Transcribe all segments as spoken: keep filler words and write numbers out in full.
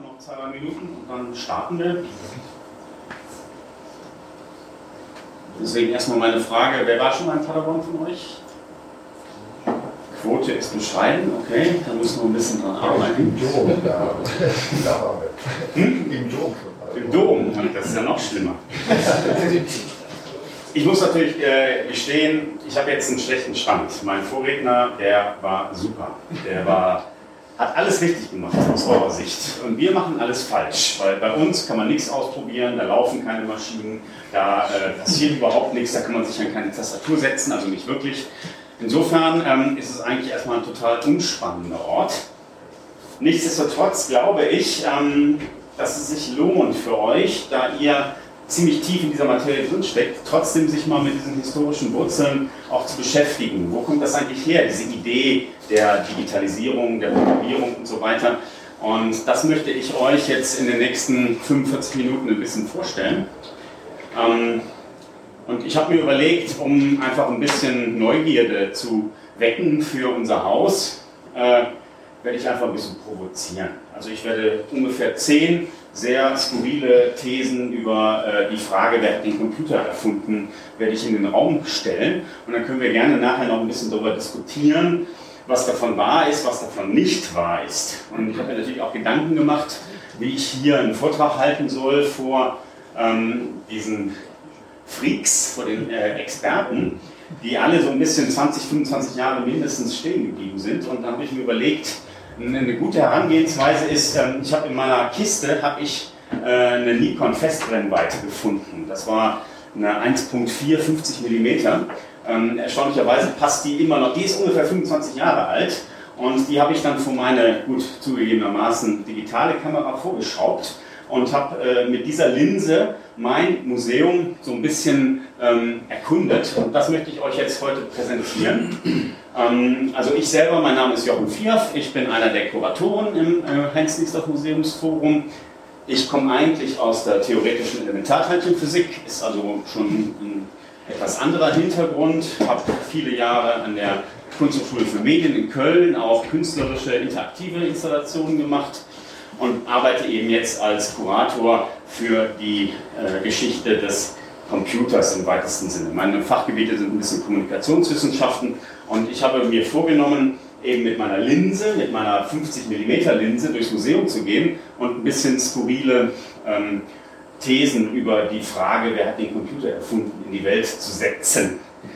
noch zwei, drei Minuten und dann starten wir. Deswegen erstmal meine Frage, wer war schon mal in Paderborn von euch? Quote ist bescheiden, okay, da müssen wir ein bisschen dran arbeiten. Im Dom, da, da waren wir. Hm? Im Dom. Im Dom, das ist ja noch schlimmer. Ich muss natürlich äh, gestehen, ich habe jetzt einen schlechten Stand. Mein Vorredner, der war super. Der war, hat alles richtig gemacht aus eurer Sicht. Und wir machen alles falsch, weil bei uns kann man nichts ausprobieren, da laufen keine Maschinen, da äh, passiert überhaupt nichts, da kann man sich an keine Tastatur setzen, also nicht wirklich. Insofern ähm, ist es eigentlich erstmal ein total unspannender Ort. Nichtsdestotrotz glaube ich, ähm, dass es sich lohnt für euch, da ihr ziemlich tief in dieser Materie drinsteckt, trotzdem sich mal mit diesen historischen Wurzeln auch zu beschäftigen. Wo kommt das eigentlich her, diese Idee der Digitalisierung, der Programmierung und so weiter? Und das möchte ich euch jetzt in den nächsten fünfundvierzig Minuten ein bisschen vorstellen. Ähm, Und ich habe mir überlegt, um einfach ein bisschen Neugierde zu wecken für unser Haus, äh, werde ich einfach ein bisschen provozieren. Also ich werde ungefähr zehn sehr skurrile Thesen über äh, die Frage, wer hat den Computer erfunden, werde ich in den Raum stellen. Und dann können wir gerne nachher noch ein bisschen darüber diskutieren, was davon wahr ist, was davon nicht wahr ist. Und ich habe mir natürlich auch Gedanken gemacht, wie ich hier einen Vortrag halten soll vor ähm, diesen Freaks, vor den äh, Experten, die alle so ein bisschen zwanzig, fünfundzwanzig Jahre mindestens stehen geblieben sind. Und da habe ich mir überlegt, eine gute Herangehensweise ist, ähm, ich habe in meiner Kiste habe ich äh, eine Nikon Festbrennweite gefunden. Das war eine eins Komma vier, fünfzig Millimeter. Ähm, erstaunlicherweise passt die immer noch, die ist ungefähr fünfundzwanzig Jahre alt. Und die habe ich dann vor meine, gut zugegebenermaßen, digitale Kamera vorgeschraubt und habe äh, mit dieser Linse mein Museum so ein bisschen ähm, erkundet. Und das möchte ich euch jetzt heute präsentieren. Ähm, also ich selber, mein Name ist Jochen Vierf, ich bin einer der Kuratoren im äh, Heinz-Nixdorf-Museumsforum. Ich komme eigentlich aus der theoretischen Elementarteilchenphysik, ist also schon ein etwas anderer Hintergrund, habe viele Jahre an der Kunsthochschule für Medien in Köln auch künstlerische, interaktive Installationen gemacht und arbeite eben jetzt als Kurator für die äh, Geschichte des Computers im weitesten Sinne. Meine Fachgebiete sind ein bisschen Kommunikationswissenschaften und ich habe mir vorgenommen, eben mit meiner Linse, mit meiner fünfzig Millimeter Linse durchs Museum zu gehen und ein bisschen skurrile ähm, Thesen über die Frage, wer hat den Computer erfunden, in die Welt zu setzen.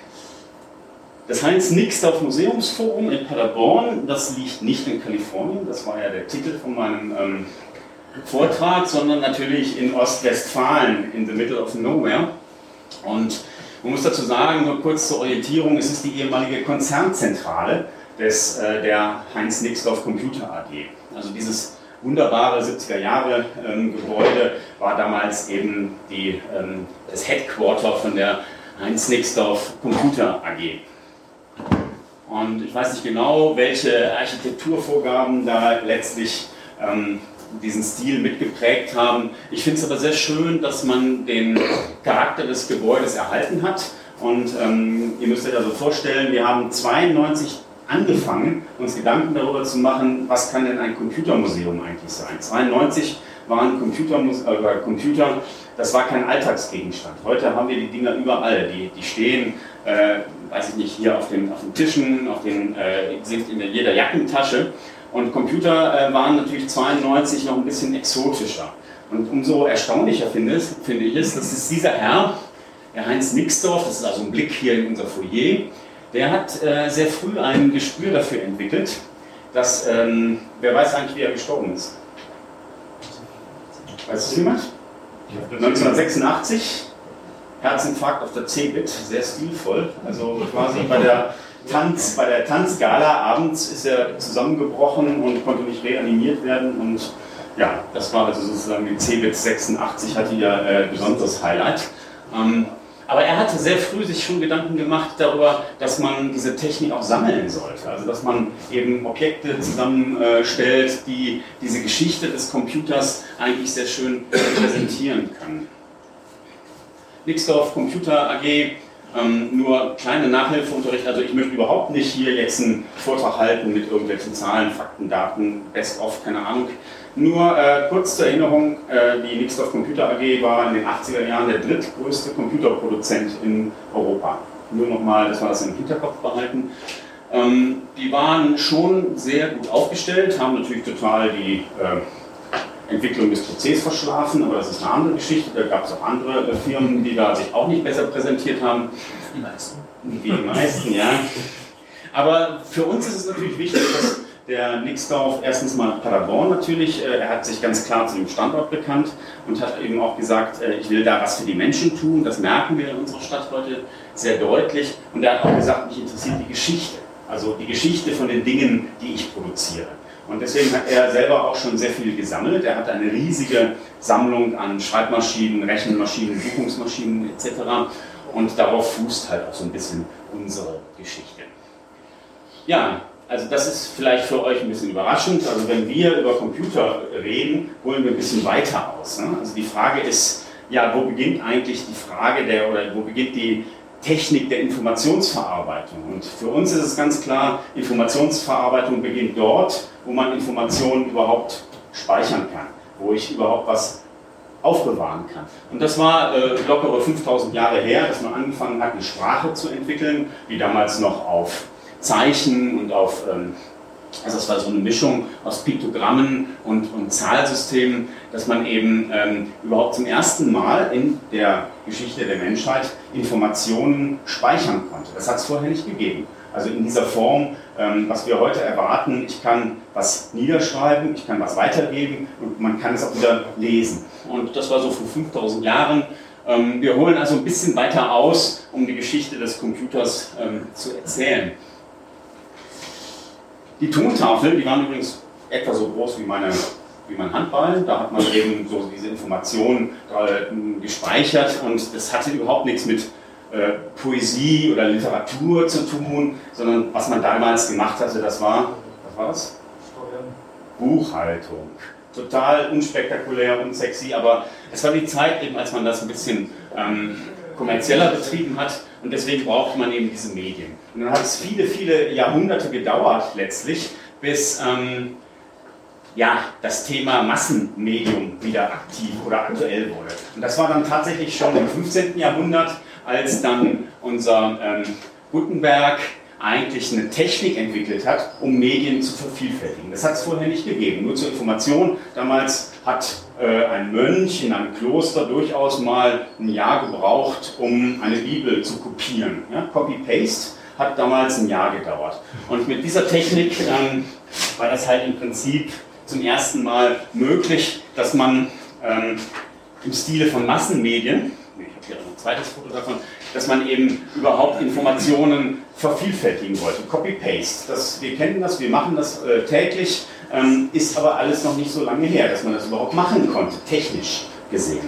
Das Heinz-Nixdorf-Museumsforum in Paderborn, das liegt nicht in Kalifornien, das war ja der Titel von meinem ähm, Vortrag, sondern natürlich in Ostwestfalen, in the middle of nowhere. Und man muss dazu sagen, nur kurz zur Orientierung, es ist die ehemalige Konzernzentrale des, äh, der Heinz-Nixdorf Computer A G. Also dieses wunderbare siebziger Jahre ähm, Gebäude war damals eben die, ähm, das Headquarter von der Heinz-Nixdorf Computer A G. Und ich weiß nicht genau, welche Architekturvorgaben da letztlich ähm, diesen Stil mitgeprägt haben. Ich finde es aber sehr schön, dass man den Charakter des Gebäudes erhalten hat. Und ähm, ihr müsst euch also vorstellen, wir haben zweiundneunzig angefangen, uns Gedanken darüber zu machen, was kann denn ein Computermuseum eigentlich sein. zweiundneunzig waren Computermus äh, Computer, das war kein Alltagsgegenstand. Heute haben wir die Dinger überall, die, die stehen, äh, weiß ich nicht, hier auf den, auf den Tischen, auf den, äh, sind in jeder Jackentasche. Und Computer äh, waren natürlich zweiundneunzig noch ein bisschen exotischer. Und umso erstaunlicher finde, finde ich es, dass es dieser Herr, der Heinz Nixdorf, das ist also ein Blick hier in unser Foyer, der hat äh, sehr früh ein Gespür dafür entwickelt, dass, ähm, wer weiß eigentlich, wie er gestorben ist? Weiß es jemand? neunzehnhundertsechsundachtzig, Herzinfarkt auf der Cebit, sehr stilvoll, also quasi bei der Tanz, bei der Tanzgala abends ist er zusammengebrochen und konnte nicht reanimiert werden und ja, das war also sozusagen die Cebit sechsundachtzig, hatte ja äh, besonderes Highlight. Ähm, aber er hatte sehr früh sich schon Gedanken gemacht darüber, dass man diese Technik auch sammeln sollte, also dass man eben Objekte zusammenstellt, die diese Geschichte des Computers eigentlich sehr schön präsentieren können. Nixdorf Computer A G Ähm, nur kleine Nachhilfeunterricht, also ich möchte überhaupt nicht hier jetzt einen Vortrag halten mit irgendwelchen Zahlen, Fakten, Daten, Best of, keine Ahnung. Nur äh, kurz zur Erinnerung, äh, die Nixdorf Computer A G war in den achtziger Jahren der drittgrößte Computerproduzent in Europa. Nur nochmal, dass wir das im Hinterkopf behalten. Ähm, die waren schon sehr gut aufgestellt, haben natürlich total die äh, Entwicklung des P Cs verschlafen, aber das ist eine andere Geschichte. Da gab es auch andere äh, Firmen, die da sich auch nicht besser präsentiert haben. Die meisten. Wie die meisten, ja. Aber für uns ist es natürlich wichtig, dass der Nixdorf erstens mal Paderborn natürlich, äh, er hat sich ganz klar zu dem Standort bekannt und hat eben auch gesagt, äh, ich will da was für die Menschen tun. Das merken wir in unserer Stadt heute sehr deutlich. Und er hat auch gesagt, mich interessiert die Geschichte. Also die Geschichte von den Dingen, die ich produziere. Und deswegen hat er selber auch schon sehr viel gesammelt. Er hat eine riesige Sammlung an Schreibmaschinen, Rechenmaschinen, Buchungsmaschinen et cetera. Und darauf fußt halt auch so ein bisschen unsere Geschichte. Ja, also das ist vielleicht für euch ein bisschen überraschend. Also wenn wir über Computer reden, holen wir ein bisschen weiter aus. Ne? Also die Frage ist, ja, wo beginnt eigentlich die Frage der, oder wo beginnt die Technik der Informationsverarbeitung? Und für uns ist es ganz klar, Informationsverarbeitung beginnt dort, wo man Informationen überhaupt speichern kann, wo ich überhaupt was aufbewahren kann. Und das war äh, lockere fünftausend Jahre her, dass man angefangen hat, eine Sprache zu entwickeln, wie damals noch auf Zeichen und auf, ähm, also das war so eine Mischung aus Piktogrammen und, und Zahlsystemen, dass man eben ähm, überhaupt zum ersten Mal in der Geschichte der Menschheit Informationen speichern konnte. Das hat es vorher nicht gegeben. Also in dieser Form, ähm, was wir heute erwarten, ich kann was niederschreiben, ich kann was weitergeben und man kann es auch wieder lesen. Und das war so vor fünftausend Jahren. Ähm, wir holen also ein bisschen weiter aus, um die Geschichte des Computers ähm, zu erzählen. Die Tontafeln, die waren übrigens etwa so groß wie, meine, wie mein Handball. Da hat man eben so diese Informationen äh, gespeichert und das hatte überhaupt nichts mit äh, Poesie oder Literatur zu tun, sondern was man damals gemacht hatte, das war, was war das? Buchhaltung. Total unspektakulär, unsexy, aber es war die Zeit eben, als man das ein bisschen ähm, kommerzieller betrieben hat und deswegen brauchte man eben diese Medien. Und dann hat es viele, viele Jahrhunderte gedauert letztlich, bis ähm, ja, das Thema Massenmedium wieder aktiv oder aktuell wurde. Und das war dann tatsächlich schon im fünfzehnten Jahrhundert, als dann unser ähm, Gutenberg eigentlich eine Technik entwickelt hat, um Medien zu vervielfältigen. Das hat es vorher nicht gegeben. Nur zur Information, damals hat äh, ein Mönch in einem Kloster durchaus mal ein Jahr gebraucht, um eine Bibel zu kopieren. Ja? Copy-Paste hat damals ein Jahr gedauert. Und mit dieser Technik ähm, war das halt im Prinzip zum ersten Mal möglich, dass man ähm, im Stile von Massenmedien, ich habe hier noch ein zweites Foto davon, dass man eben überhaupt Informationen vervielfältigen wollte. Copy-Paste, wir kennen das, wir machen das äh, täglich, ähm, ist aber alles noch nicht so lange her, dass man das überhaupt machen konnte, technisch gesehen.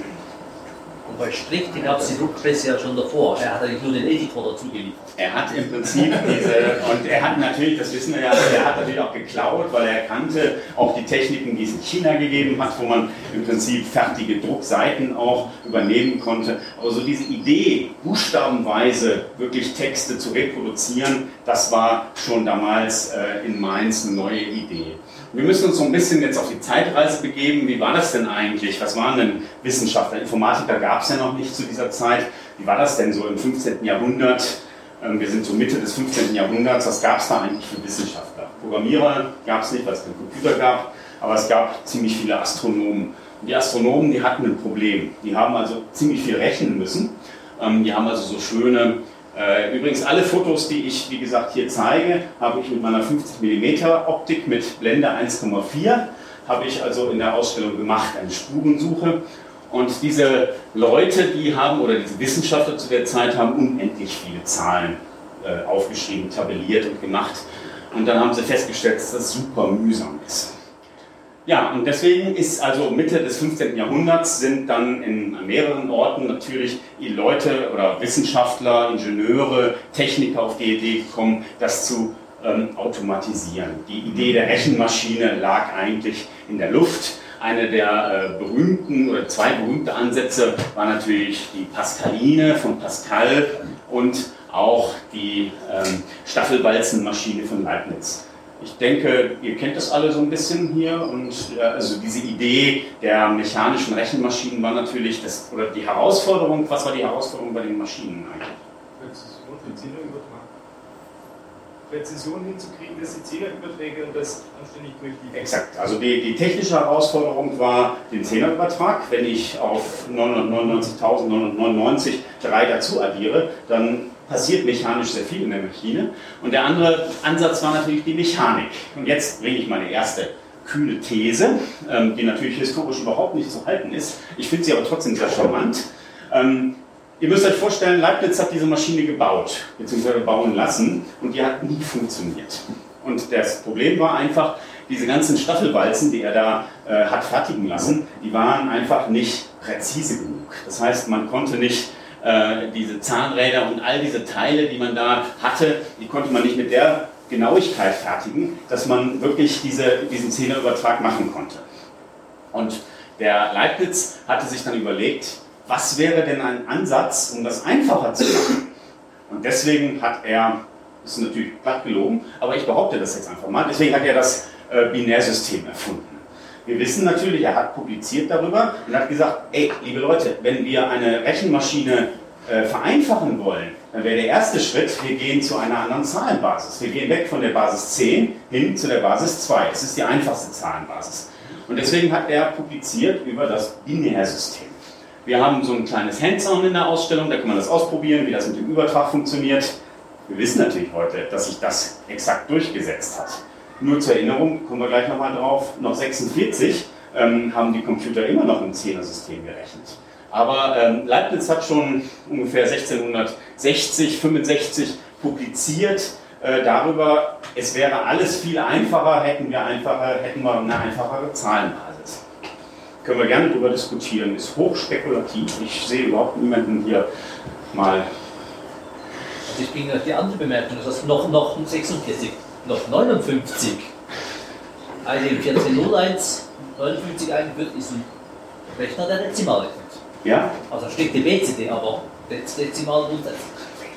Und bei Strick, die gab es die Druckpresse ja schon davor, er hat eigentlich nur den Editor dazu geliefert. Er hat im Prinzip diese, und er hat natürlich, das wissen wir ja, er hat natürlich auch geklaut, weil er kannte auch die Techniken, die es in China gegeben hat, wo man im Prinzip fertige Druckseiten auch übernehmen konnte. Aber so diese Idee, buchstabenweise wirklich Texte zu reproduzieren, das war schon damals äh, in Mainz eine neue Idee. Wir müssen uns so ein bisschen jetzt auf die Zeitreise begeben. Wie war das denn eigentlich? Was waren denn Wissenschaftler? Informatiker gab es ja noch nicht zu dieser Zeit. Wie war das denn so im fünfzehnten Jahrhundert? Wir sind so Mitte des fünfzehnten Jahrhunderts. Was gab es da eigentlich für Wissenschaftler? Programmierer gab es nicht, weil es keinen Computer gab, aber es gab ziemlich viele Astronomen. Und die Astronomen, die hatten ein Problem. Die haben also ziemlich viel rechnen müssen. Die haben also so schöne... Übrigens alle Fotos, die ich, wie gesagt, hier zeige, habe ich mit meiner fünfzig Millimeter Optik mit Blende eins Komma vier, habe ich also in der Ausstellung gemacht, eine Spurensuche. Und diese Leute, die haben, oder diese Wissenschaftler zu der Zeit, haben unendlich viele Zahlen äh, aufgeschrieben, tabelliert und gemacht. Und dann haben sie festgestellt, dass das super mühsam ist. Ja, und deswegen ist also Mitte des fünfzehnten Jahrhunderts sind dann in mehreren Orten natürlich die Leute oder Wissenschaftler, Ingenieure, Techniker auf die Idee gekommen, das zu ähm, automatisieren. Die Idee der Rechenmaschine lag eigentlich in der Luft Eine der äh, berühmten oder zwei berühmte Ansätze war natürlich die Pascaline von Pascal und auch die ähm, Staffelwalzenmaschine von Leibniz. Ich denke, ihr kennt das alle so ein bisschen hier und äh, also diese Idee der mechanischen Rechenmaschinen war natürlich das, oder die Herausforderung, was war die Herausforderung bei den Maschinen eigentlich? Präzision für Zählerübertrag. Präzision hinzukriegen, dass die Zählerüberträge und das anständig durchliegen. Exakt, also die, die technische Herausforderung war den Zehnerübertrag. Wenn ich auf neunhundertneunundneunzigtausendneunhundertneunundneunzig drei dazu addiere, dann passiert mechanisch sehr viel in der Maschine. Und der andere Ansatz war natürlich die Mechanik. Und jetzt bringe ich meine erste kühne These, die natürlich historisch überhaupt nicht zu halten ist. Ich finde sie aber trotzdem sehr charmant. Ihr müsst euch vorstellen, Leibniz hat diese Maschine gebaut, beziehungsweise bauen lassen, und die hat nie funktioniert. Und das Problem war einfach, diese ganzen Staffelwalzen, die er da äh, hat fertigen lassen, die waren einfach nicht präzise genug. Das heißt, man konnte nicht äh, diese Zahnräder und all diese Teile, die man da hatte, die konnte man nicht mit der Genauigkeit fertigen, dass man wirklich diese, diesen Zehnerübertrag machen konnte. Und der Leibniz hatte sich dann überlegt, was wäre denn ein Ansatz, um das einfacher zu machen? Und deswegen hat er, das ist natürlich platt gelogen, aber ich behaupte das jetzt einfach mal, deswegen hat er das äh, Binärsystem erfunden. Wir wissen natürlich, er hat publiziert darüber und hat gesagt, ey, liebe Leute, wenn wir eine Rechenmaschine äh, vereinfachen wollen, dann wäre der erste Schritt, wir gehen zu einer anderen Zahlenbasis. Wir gehen weg von der Basis zehn hin zu der Basis zwei. Es ist die einfachste Zahlenbasis. Und deswegen hat er publiziert über das Binärsystem. Wir haben so ein kleines Hands-on in der Ausstellung, da kann man das ausprobieren, wie das mit dem Übertrag funktioniert. Wir wissen natürlich heute, dass sich das exakt durchgesetzt hat. Nur zur Erinnerung, kommen wir gleich nochmal drauf, noch sechsundvierzig ähm, haben die Computer immer noch im Zehnersystem gerechnet. Aber ähm, Leibniz hat schon ungefähr sechzehnhundertsechzig, fünfundsechzig publiziert äh, darüber, es wäre alles viel einfacher, hätten wir, einfacher, hätten wir eine einfachere Zahlenbasis. Können wir gerne darüber diskutieren, ist hochspekulativ. Ich sehe überhaupt niemanden hier mal. Also ich ging auf die andere Bemerkung, das heißt noch, noch sechsundvierzig, noch neunundfünfzig. Also in vierzehn null eins, neunundfünfzig eingeführt ist ein Rechner, der Dezimal rechnet. Ja. Also steht die B C D, aber Dezimal grundsätzlich.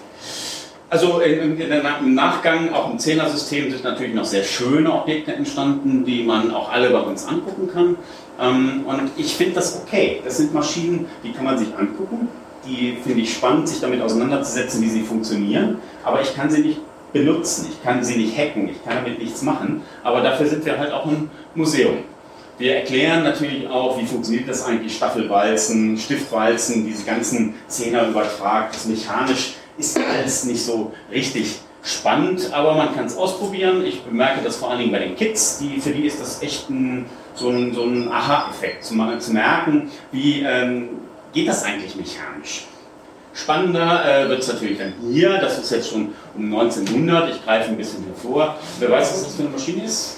Also im Nachgang, auch im Zehnersystem, sind natürlich noch sehr schöne Objekte entstanden, die man auch alle bei uns angucken kann. Und ich finde das okay. Das sind Maschinen, die kann man sich angucken. Die finde ich spannend, sich damit auseinanderzusetzen, wie sie funktionieren. Aber ich kann sie nicht benutzen, ich kann sie nicht hacken, ich kann damit nichts machen. Aber dafür sind wir halt auch ein Museum. Wir erklären natürlich auch, wie funktioniert das eigentlich, Staffelwalzen, Stiftwalzen, diese ganzen Zehnerübertrag, das mechanisch ist alles nicht so richtig spannend, aber man kann es ausprobieren. Ich bemerke das vor allen Dingen bei den Kids, die, für die ist das echt ein, so ein, so ein Aha-Effekt, zu, zu merken, wie ähm, geht das eigentlich mechanisch. Spannender äh, wird es natürlich dann hier, das ist jetzt schon um neunzehnhundert, ich greife ein bisschen hervor. Wer weiß, was das für eine Maschine ist?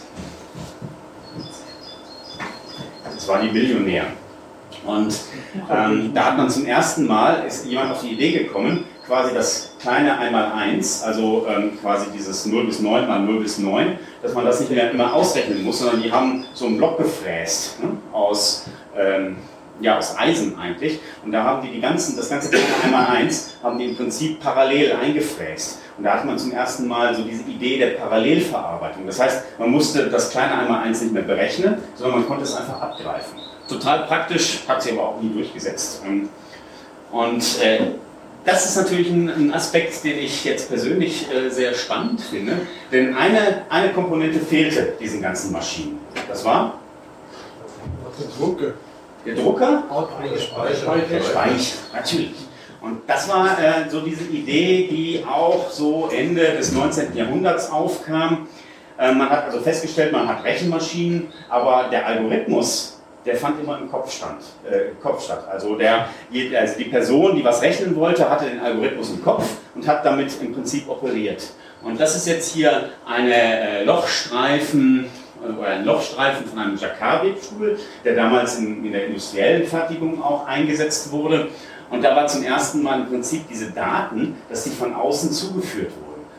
Das waren die Millionäre. Und ähm, da hat man zum ersten Mal, ist jemand auf die Idee gekommen, quasi das kleine einmal eins, also ähm, quasi dieses null bis neun mal null bis neun, dass man das nicht mehr immer ausrechnen muss, sondern die haben so einen Block gefräst, ne, aus, ähm, ja, aus Eisen eigentlich. Und da haben die, die ganzen, das ganze kleine einmal eins haben die im Prinzip parallel eingefräst. Und da hat man zum ersten Mal so diese Idee der Parallelverarbeitung. Das heißt, man musste das kleine einmal eins nicht mehr berechnen, sondern man konnte es einfach abgreifen. Total praktisch, hat sich aber auch nie durchgesetzt. Und äh, das ist natürlich ein, ein Aspekt, den ich jetzt persönlich äh, sehr spannend finde, denn eine, eine Komponente fehlte diesen ganzen Maschinen. Das war? Der Drucker. Der Drucker? Der Speicher. Der Speicher, natürlich. Und das war äh, so diese Idee, die auch so Ende des neunzehnten Jahrhunderts aufkam. Äh, man hat also festgestellt, man hat Rechenmaschinen, aber der Algorithmus, der fand immer im Kopf, stand, äh, im Kopf statt. Also, der, also die Person, die was rechnen wollte, hatte den Algorithmus im Kopf und hat damit im Prinzip operiert. Und das ist jetzt hier eine äh, Lochstreifen, oder ein Lochstreifen von einem Jacquard-Webstuhl, der damals in, in der industriellen Fertigung auch eingesetzt wurde. Und da war zum ersten Mal im Prinzip diese Daten, dass die von außen zugeführt wurden.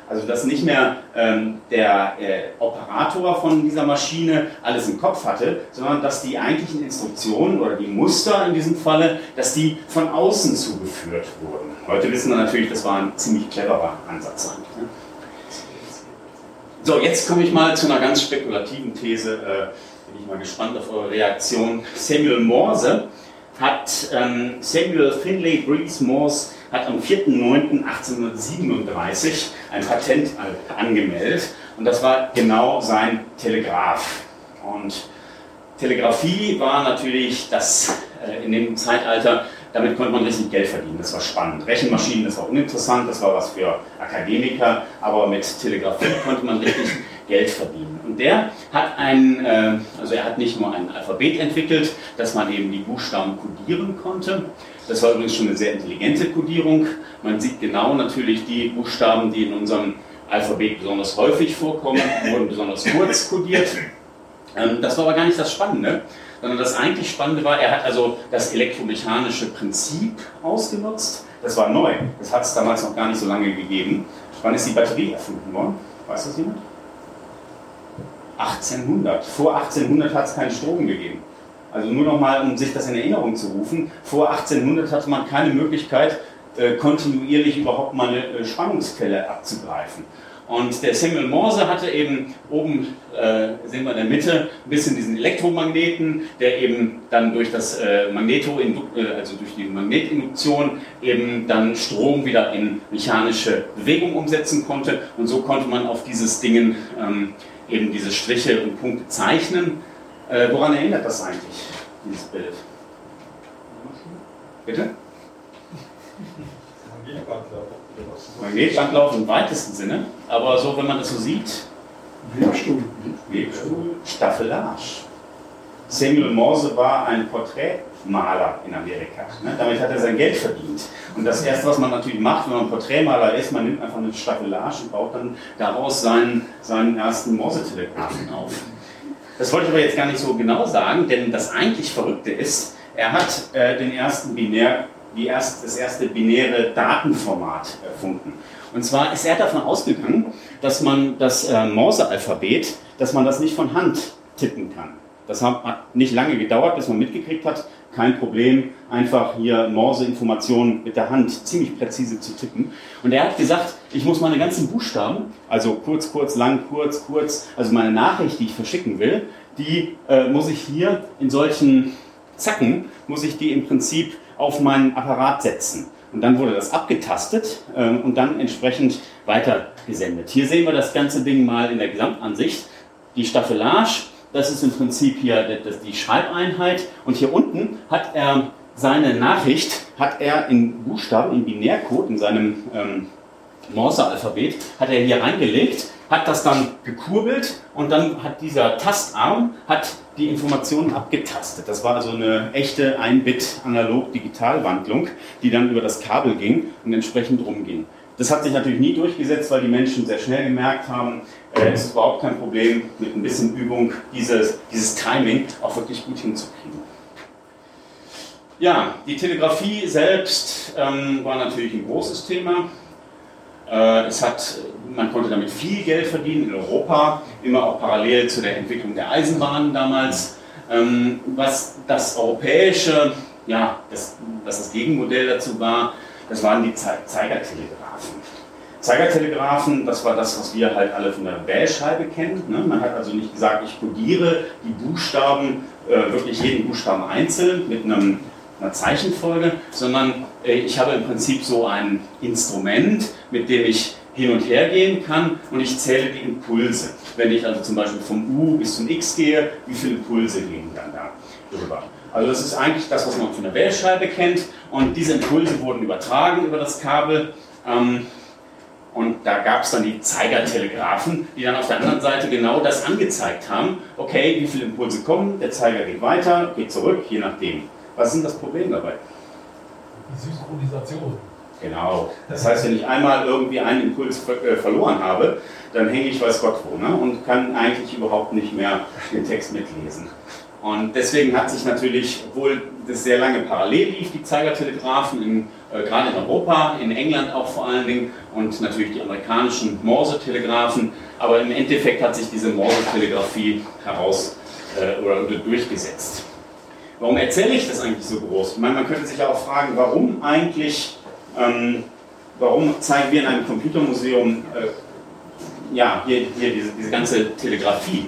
Also dass nicht mehr ähm, der äh, Operator von dieser Maschine alles im Kopf hatte, sondern dass die eigentlichen Instruktionen oder die Muster in diesem Falle, dass die von außen zugeführt wurden. Heute wissen wir natürlich, das war ein ziemlich cleverer Ansatz eigentlich. Ne? So, jetzt komme ich mal zu einer ganz spekulativen These, äh, bin ich mal gespannt auf eure Reaktion. Samuel Morse hat, ähm, Samuel Finlay Breese Morse hat am vierten neunten achtzehnhundertsiebenunddreißig ein Patent angemeldet und das war genau sein Telegraph. Und Telegrafie war natürlich das äh, in dem Zeitalter, damit konnte man richtig Geld verdienen, das war spannend. Rechenmaschinen, das war uninteressant, das war was für Akademiker, aber mit Telegrafie konnte man richtig Geld verdienen. Und der hat ein, äh, also er hat nicht nur ein Alphabet entwickelt, dass man eben die Buchstaben kodieren konnte. Das war übrigens schon eine sehr intelligente Kodierung. Man sieht genau natürlich die Buchstaben, die in unserem Alphabet besonders häufig vorkommen, wurden besonders kurz kodiert. Ähm, das war aber gar nicht das Spannende, sondern das eigentlich Spannende war, er hat also das elektromechanische Prinzip ausgenutzt. Das war neu, das hat es damals noch gar nicht so lange gegeben. Wann ist die Batterie erfunden worden? Weiß das jemand? achtzehnhundert. Vor achtzehnhundert hat es keinen Strom gegeben. Also nur nochmal, um sich das in Erinnerung zu rufen, vor achtzehnhundert hatte man keine Möglichkeit, äh, kontinuierlich überhaupt mal eine äh, Spannungsquelle abzugreifen. Und der Samuel Morse hatte eben oben, äh, sehen wir in der Mitte, ein bisschen diesen Elektromagneten, der eben dann durch das äh, Magneto, äh, also durch die Magnetinduktion eben dann Strom wieder in mechanische Bewegung umsetzen konnte. Und so konnte man auf dieses Ding ähm, eben diese Striche und Punkte zeichnen. Äh, woran erinnert das eigentlich, dieses Bild? Bitte? Magnetbandlauf im weitesten Sinne, aber so, wenn man das so sieht, Webstuhl. Webstuhl, Staffelage. Samuel Morse war ein Porträtmaler in Amerika. Ne? Damit hat er sein Geld verdient. Und das Erste, was man natürlich macht, wenn man Porträtmaler ist, man nimmt einfach eine Staffelage und baut dann daraus seinen, seinen ersten Morse-Telegraphen auf. Das wollte ich aber jetzt gar nicht so genau sagen, denn das eigentlich Verrückte ist, er hat äh, den ersten Binär, die erst, das erste binäre Datenformat erfunden. Und zwar ist er davon ausgegangen, dass man das äh, Morse-Alphabet, dass man das nicht von Hand tippen kann. Das hat, hat nicht lange gedauert, bis man mitgekriegt hat, kein Problem, einfach hier Morse-Informationen mit der Hand ziemlich präzise zu tippen. Und er hat gesagt, ich muss meine ganzen Buchstaben, also kurz, kurz, lang, kurz, kurz, also meine Nachricht, die ich verschicken will, die äh, muss ich hier in solchen Zacken, muss ich die im Prinzip auf meinen Apparat setzen. Und dann wurde das abgetastet äh, und dann entsprechend weitergesendet. Hier sehen wir das ganze Ding mal in der Gesamtansicht. Die Staffelage, das ist im Prinzip hier die Schreibeinheit. Und hier unten hat er seine Nachricht, hat er in Buchstaben, in Binärcode, in seinem ähm, Morse-Alphabet, hat er hier reingelegt, hat das dann gekurbelt und dann hat dieser Tastarm hat die Informationen abgetastet. Das war also eine echte ein Bit Analog-Digital-Wandlung, die dann über das Kabel ging und entsprechend rumging. Das hat sich natürlich nie durchgesetzt, weil die Menschen sehr schnell gemerkt haben, äh, es ist überhaupt kein Problem, mit ein bisschen Übung dieses, dieses Timing auch wirklich gut hinzukriegen. Ja, die Telegrafie selbst ähm, war natürlich ein großes Thema. Äh, es hat, man konnte damit viel Geld verdienen in Europa, immer auch parallel zu der Entwicklung der Eisenbahnen damals. Ähm, was das europäische, ja, das, was das Gegenmodell dazu war, das waren die Ze- Zeigertelegraphen. Zeigertelegraphen, das war das, was wir halt alle von der Wählscheibe kennen. Ne? Man hat also nicht gesagt, ich kodiere die Buchstaben, äh, wirklich jeden Buchstaben einzeln mit einem, einer Zeichenfolge, sondern äh, ich habe im Prinzip so ein Instrument, mit dem ich hin und her gehen kann und ich zähle die Impulse. Wenn ich also zum Beispiel vom U bis zum X gehe, wie viele Impulse gehen dann da drüber? Also das ist eigentlich das, was man von der Wählscheibe kennt und diese Impulse wurden übertragen über das Kabel ähm, und da gab es dann die Zeigertelegraphen, die dann auf der anderen Seite genau das angezeigt haben. Okay, wie viele Impulse kommen, der Zeiger geht weiter, geht zurück, je nachdem. Was ist denn das Problem dabei? Die Synchronisation. Genau. Das heißt, wenn ich einmal irgendwie einen Impuls ver- äh, verloren habe, dann hänge ich weiß Gott wo, ne? Und kann eigentlich überhaupt nicht mehr den Text mitlesen. Und deswegen hat sich natürlich, obwohl das sehr lange parallel lief, die Zeigertelegraphen, in, äh, gerade in Europa, in England auch vor allen Dingen und natürlich die amerikanischen Morse-Telegraphen, aber im Endeffekt hat sich diese Morse-Telegrafie heraus äh, oder durchgesetzt. Warum erzähle ich das eigentlich so groß? Ich meine, man könnte sich ja auch fragen, warum eigentlich, ähm, warum zeigen wir in einem Computermuseum äh, ja, hier, hier diese, diese ganze Telegrafie?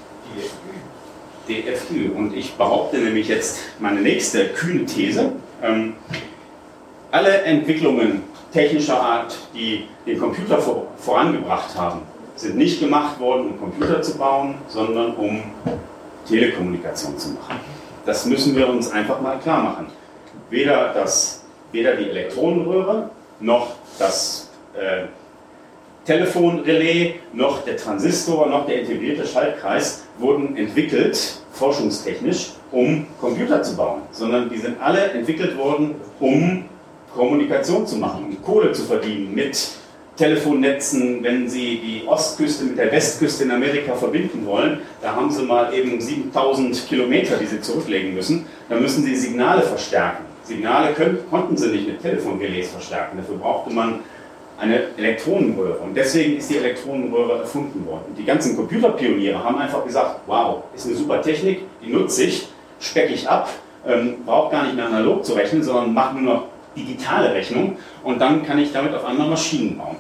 D F Ü. Und ich behaupte nämlich jetzt meine nächste kühne These. Ähm, alle Entwicklungen technischer Art, die den Computer vor, vorangebracht haben, sind nicht gemacht worden, um Computer zu bauen, sondern um Telekommunikation zu machen. Das müssen wir uns einfach mal klar machen. Weder, das, weder die Elektronenröhre, noch das äh, Telefonrelais, noch der Transistor, noch der integrierte Schaltkreis wurden entwickelt, forschungstechnisch, um Computer zu bauen, sondern die sind alle entwickelt worden, um Kommunikation zu machen, um Kohle zu verdienen mit Telefonnetzen. Wenn Sie die Ostküste mit der Westküste in Amerika verbinden wollen, da haben Sie mal eben siebentausend Kilometer, die Sie zurücklegen müssen, da müssen Sie Signale verstärken. Signale können, konnten Sie nicht mit Telefonrelais verstärken, dafür brauchte man eine Elektronenröhre. Und deswegen ist die Elektronenröhre erfunden worden. Und die ganzen Computerpioniere haben einfach gesagt, wow, ist eine super Technik, die nutze ich, specke ich ab, ähm, brauche gar nicht mehr analog zu rechnen, sondern mache nur noch digitale Rechnung und dann kann ich damit auf einmal Maschinen bauen.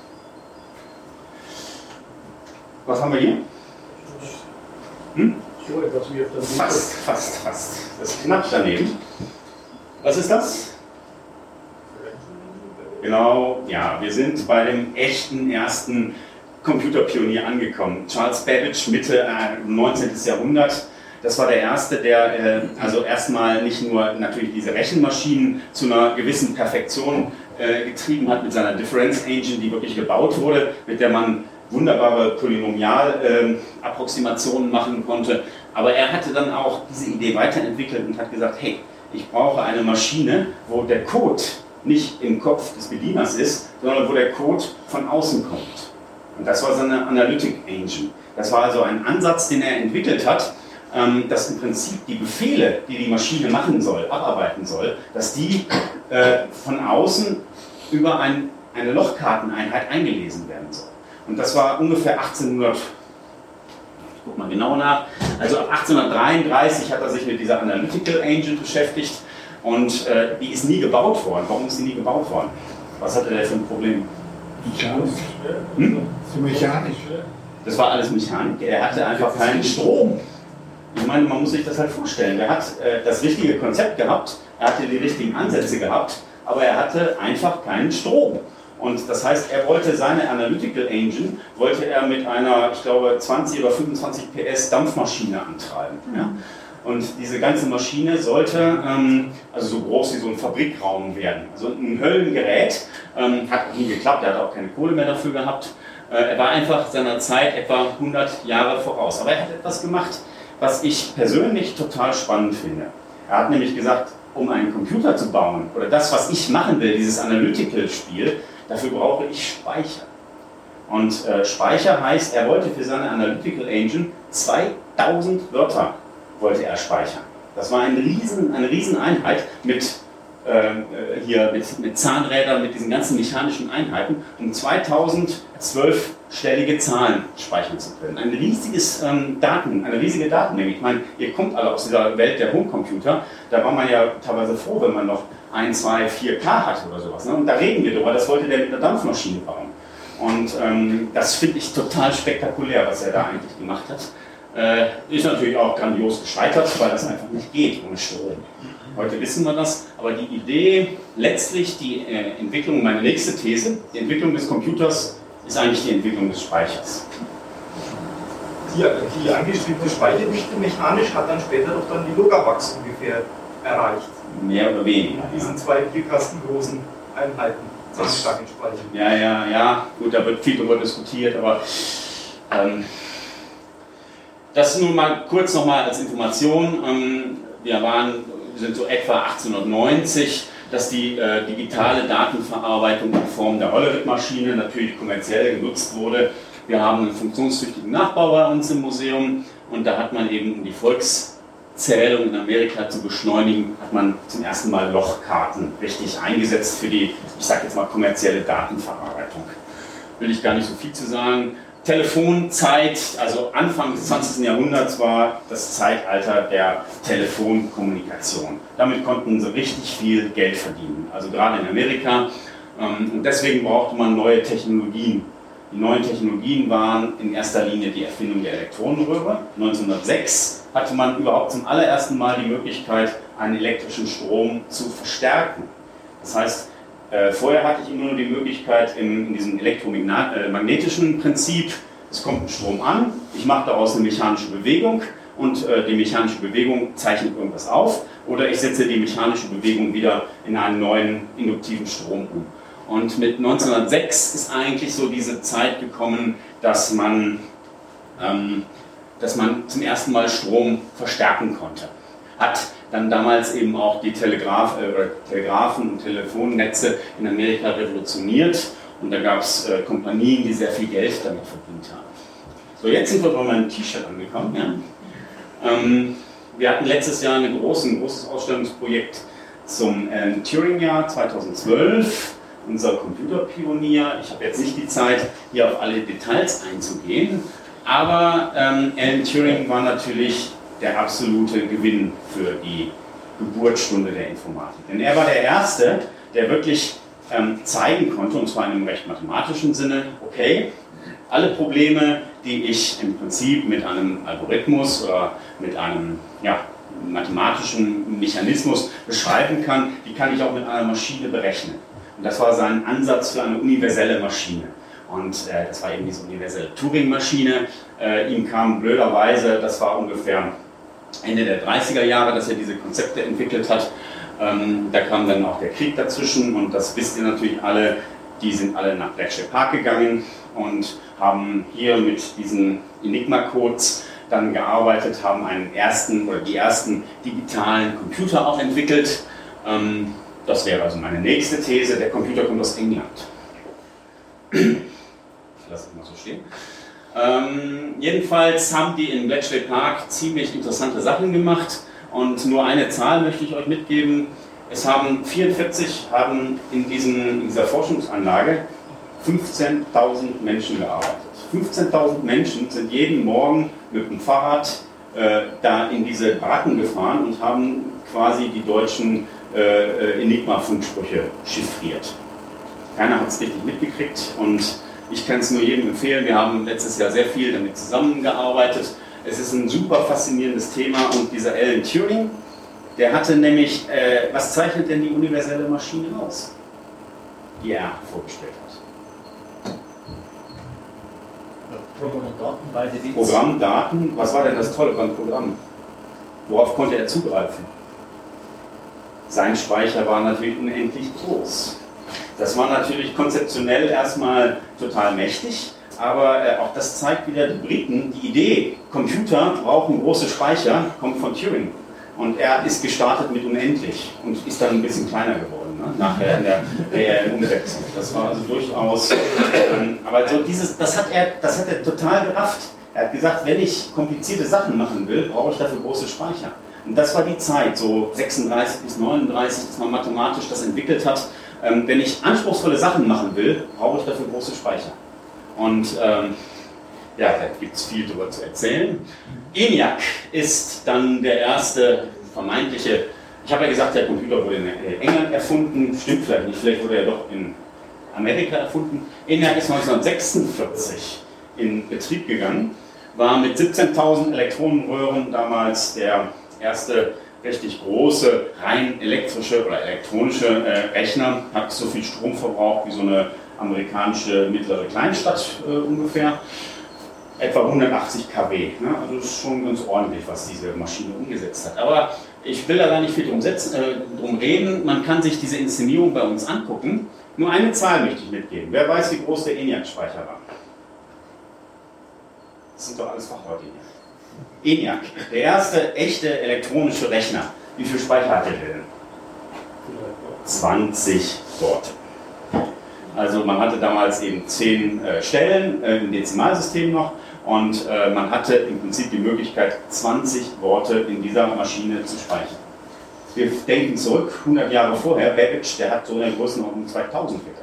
Was haben wir hier? Hm? Fast, fast, fast. Das ist knapp daneben. Was ist das? Genau, ja, wir sind bei dem echten ersten Computerpionier angekommen. Charles Babbage, Mitte äh, neunzehnten. Jahrhundert. Das war der Erste, der äh, also erstmal nicht nur natürlich diese Rechenmaschinen zu einer gewissen Perfektion äh, getrieben hat mit seiner Difference Engine, die wirklich gebaut wurde, mit der man wunderbare Polynomial-Approximationen äh, machen konnte. Aber er hatte dann auch diese Idee weiterentwickelt und hat gesagt, hey, ich brauche eine Maschine, wo der Code nicht im Kopf des Bedieners ist, sondern wo der Code von außen kommt. Und das war seine Analytic Engine. Das war also ein Ansatz, den er entwickelt hat, dass im Prinzip die Befehle, die die Maschine machen soll, abarbeiten soll, dass die äh, von außen über ein, eine Lochkarteneinheit eingelesen werden soll. Und das war ungefähr achtzehnhundert, ich guck mal genau nach, also ab achtzehnhundertdreiunddreißig hat er sich mit dieser Analytical Engine beschäftigt und äh, die ist nie gebaut worden. Warum ist sie nie gebaut worden? Was hatte der für ein Problem? Mechanisch. Hm? Mechanisch. Das war alles Mechanik. Er hatte einfach keinen Strom. Ich meine, man muss sich das halt vorstellen. Er hat äh, das richtige Konzept gehabt, er hatte die richtigen Ansätze gehabt, aber er hatte einfach keinen Strom. Und das heißt, er wollte seine Analytical Engine, wollte er mit einer, ich glaube, zwanzig oder fünfundzwanzig P S Dampfmaschine antreiben. Ja? Und diese ganze Maschine sollte ähm, also so groß wie so ein Fabrikraum werden. Also ein Höllengerät, ähm, hat nie geklappt, er hat auch keine Kohle mehr dafür gehabt. Äh, er war einfach seiner Zeit etwa hundert Jahre voraus. Aber er hat etwas gemacht, was ich persönlich total spannend finde. Er hat nämlich gesagt, um einen Computer zu bauen, oder das, was ich machen will, dieses Analytical-Spiel, dafür brauche ich Speicher. Und äh, Speicher heißt, er wollte für seine Analytical Engine zweitausend Wörter wollte er speichern. Das war eine riesen, eine riesen Einheit mit, äh, hier mit, mit Zahnrädern, mit diesen ganzen mechanischen Einheiten, um zweitausend zwölfstellige Zahlen speichern zu können. Ein riesiges ähm, Daten, eine riesige Datenmenge. Ich meine, ihr kommt alle aus dieser Welt der Homecomputer, da war man ja teilweise froh, wenn man noch ein, zwei, vier K hatte oder sowas. Ne? Und da reden wir drüber, das wollte der mit einer Dampfmaschine bauen. Und ähm, das finde ich total spektakulär, was er da eigentlich gemacht hat. Äh, ist natürlich auch grandios gescheitert, weil das einfach nicht geht ohne Strom. Heute wissen wir das, aber die Idee, letztlich die äh, Entwicklung, meine nächste These, die Entwicklung des Computers ist eigentlich die Entwicklung des Speichers. Die, die angeschriebene Speicherdichte mechanisch hat dann später doch dann die Logavax ungefähr erreicht. Mehr oder weniger. Diesen ja. zwei briefkastengroßen Einheiten, zahnstarken Speicher. Ja, ja, ja, gut, da wird viel darüber diskutiert, aber ähm, das nur mal kurz nochmal als Information. Ähm, wir waren, wir sind so etwa achtzehnhundertneunzig, dass die äh, digitale Datenverarbeitung in Form der Hollerith-Maschine natürlich kommerziell genutzt wurde. Wir haben einen funktionstüchtigen Nachbau bei uns im Museum und da hat man eben, um die Volks, Zählung in Amerika zu beschleunigen, hat man zum ersten Mal Lochkarten richtig eingesetzt für die, ich sage jetzt mal, kommerzielle Datenverarbeitung. Will ich gar nicht so viel zu sagen. Telefonzeit, also Anfang des zwanzigsten Jahrhunderts war das Zeitalter der Telefonkommunikation. Damit konnten sie richtig viel Geld verdienen, also gerade in Amerika. Und deswegen brauchte man neue Technologien. Die neuen Technologien waren in erster Linie die Erfindung der Elektronenröhre. neunzehnhundertsechs hatte man überhaupt zum allerersten Mal die Möglichkeit, einen elektrischen Strom zu verstärken. Das heißt, äh, vorher hatte ich immer nur die Möglichkeit in, in diesem elektromagnetischen Prinzip, es kommt ein Strom an, ich mache daraus eine mechanische Bewegung und äh, die mechanische Bewegung zeichnet irgendwas auf oder ich setze die mechanische Bewegung wieder in einen neuen induktiven Strom um. Und mit neunzehnhundertsechs ist eigentlich so diese Zeit gekommen, dass man, ähm, dass man zum ersten Mal Strom verstärken konnte. Hat dann damals eben auch die Telegraf, äh, Telegrafen- und Telefonnetze in Amerika revolutioniert und da gab es äh, Kompanien, die sehr viel Geld damit verdient haben. So, jetzt sind wir bei meinem T-Shirt angekommen. Ja? Ähm, wir hatten letztes Jahr eine große, ein großes Ausstellungsprojekt zum äh, Turing-Jahr zweitausendzwölf. Unser Computerpionier. Ich habe jetzt nicht die Zeit, hier auf alle Details einzugehen, aber ähm, Alan Turing war natürlich der absolute Gewinn für die Geburtsstunde der Informatik. Denn er war der Erste, der wirklich ähm, zeigen konnte, und zwar in einem recht mathematischen Sinne, okay, alle Probleme, die ich im Prinzip mit einem Algorithmus oder mit einem ja, mathematischen Mechanismus beschreiben kann, die kann ich auch mit einer Maschine berechnen. Und das war sein Ansatz für eine universelle Maschine. Und äh, das war eben diese universelle Turing-Maschine. Äh, ihm kam blöderweise, das war ungefähr Ende der dreißiger Jahre, dass er diese Konzepte entwickelt hat. Ähm, da kam dann auch der Krieg dazwischen und das wisst ihr natürlich alle, die sind alle nach Bletchley Park gegangen und haben hier mit diesen Enigma-Codes dann gearbeitet, haben einen ersten oder die ersten digitalen Computer auch entwickelt. Ähm, Das wäre also meine nächste These. Der Computer kommt aus England. Ich lasse es mal so stehen. Ähm, jedenfalls haben die in Bletchley Park ziemlich interessante Sachen gemacht. Und nur eine Zahl möchte ich euch mitgeben. Es haben vierundvierzig haben in, diesen, in dieser Forschungsanlage fünfzehntausend Menschen gearbeitet. fünfzehntausend Menschen sind jeden Morgen mit dem Fahrrad äh, da in diese Baracken gefahren und haben quasi die deutschen Äh, Enigma-Funksprüche chiffriert. Keiner hat es richtig mitgekriegt und ich kann es nur jedem empfehlen. Wir haben letztes Jahr sehr viel damit zusammengearbeitet. Es ist ein super faszinierendes Thema und dieser Alan Turing, der hatte nämlich, äh, was zeichnet denn die universelle Maschine aus, die er vorgestellt hat? Programm und Daten, beide Bits. Programm, Daten, was war denn das Tolle beim Programm? Worauf konnte er zugreifen? Sein Speicher war natürlich unendlich groß. Das war natürlich konzeptionell erstmal total mächtig, aber äh, auch das zeigt wieder die Briten, die Idee, Computer brauchen große Speicher, kommt von Turing. Und er ist gestartet mit unendlich und ist dann ein bisschen kleiner geworden, ne? Nachher in der reellen Umsetzung. Das war also durchaus, ähm, aber so dieses, das hat er, das hat er total gerafft. Er hat gesagt, wenn ich komplizierte Sachen machen will, brauche ich dafür große Speicher. Und das war die Zeit, so sechsunddreißig bis neununddreißig, dass man mathematisch das entwickelt hat. Ähm, wenn ich anspruchsvolle Sachen machen will, brauche ich dafür große Speicher. Und ähm, ja, da gibt es viel darüber zu erzählen. ENIAC ist dann der erste vermeintliche, ich habe ja gesagt, der Computer wurde in England erfunden, stimmt vielleicht nicht, vielleicht wurde er doch in Amerika erfunden. ENIAC ist neunzehnhundertsechsundvierzig in Betrieb gegangen, war mit siebzehntausend Elektronenröhren damals der erste richtig große, rein elektrische oder elektronische äh, Rechner, hat so viel Strom verbraucht wie so eine amerikanische mittlere Kleinstadt äh, ungefähr. Etwa hundertachtzig Kilowatt. Ne? Also das ist schon ganz ordentlich, was diese Maschine umgesetzt hat. Aber ich will da gar nicht viel drum, setzen, äh, drum reden. Man kann sich diese Inszenierung bei uns angucken. Nur eine Zahl möchte ich mitgeben. Wer weiß, wie groß der ENIAC-Speicher war? Das sind doch alles Fachleute hier. ENIAC, der erste echte elektronische Rechner. Wie viel Speicher hat der denn? zwanzig Worte. Also man hatte damals eben zehn äh, Stellen äh, im Dezimalsystem noch Und äh, man hatte im Prinzip die Möglichkeit, zwanzig Worte in dieser Maschine zu speichern. Wir denken zurück, hundert Jahre vorher, Babbage, der hat so in der Größenordnung zweitausend gedacht.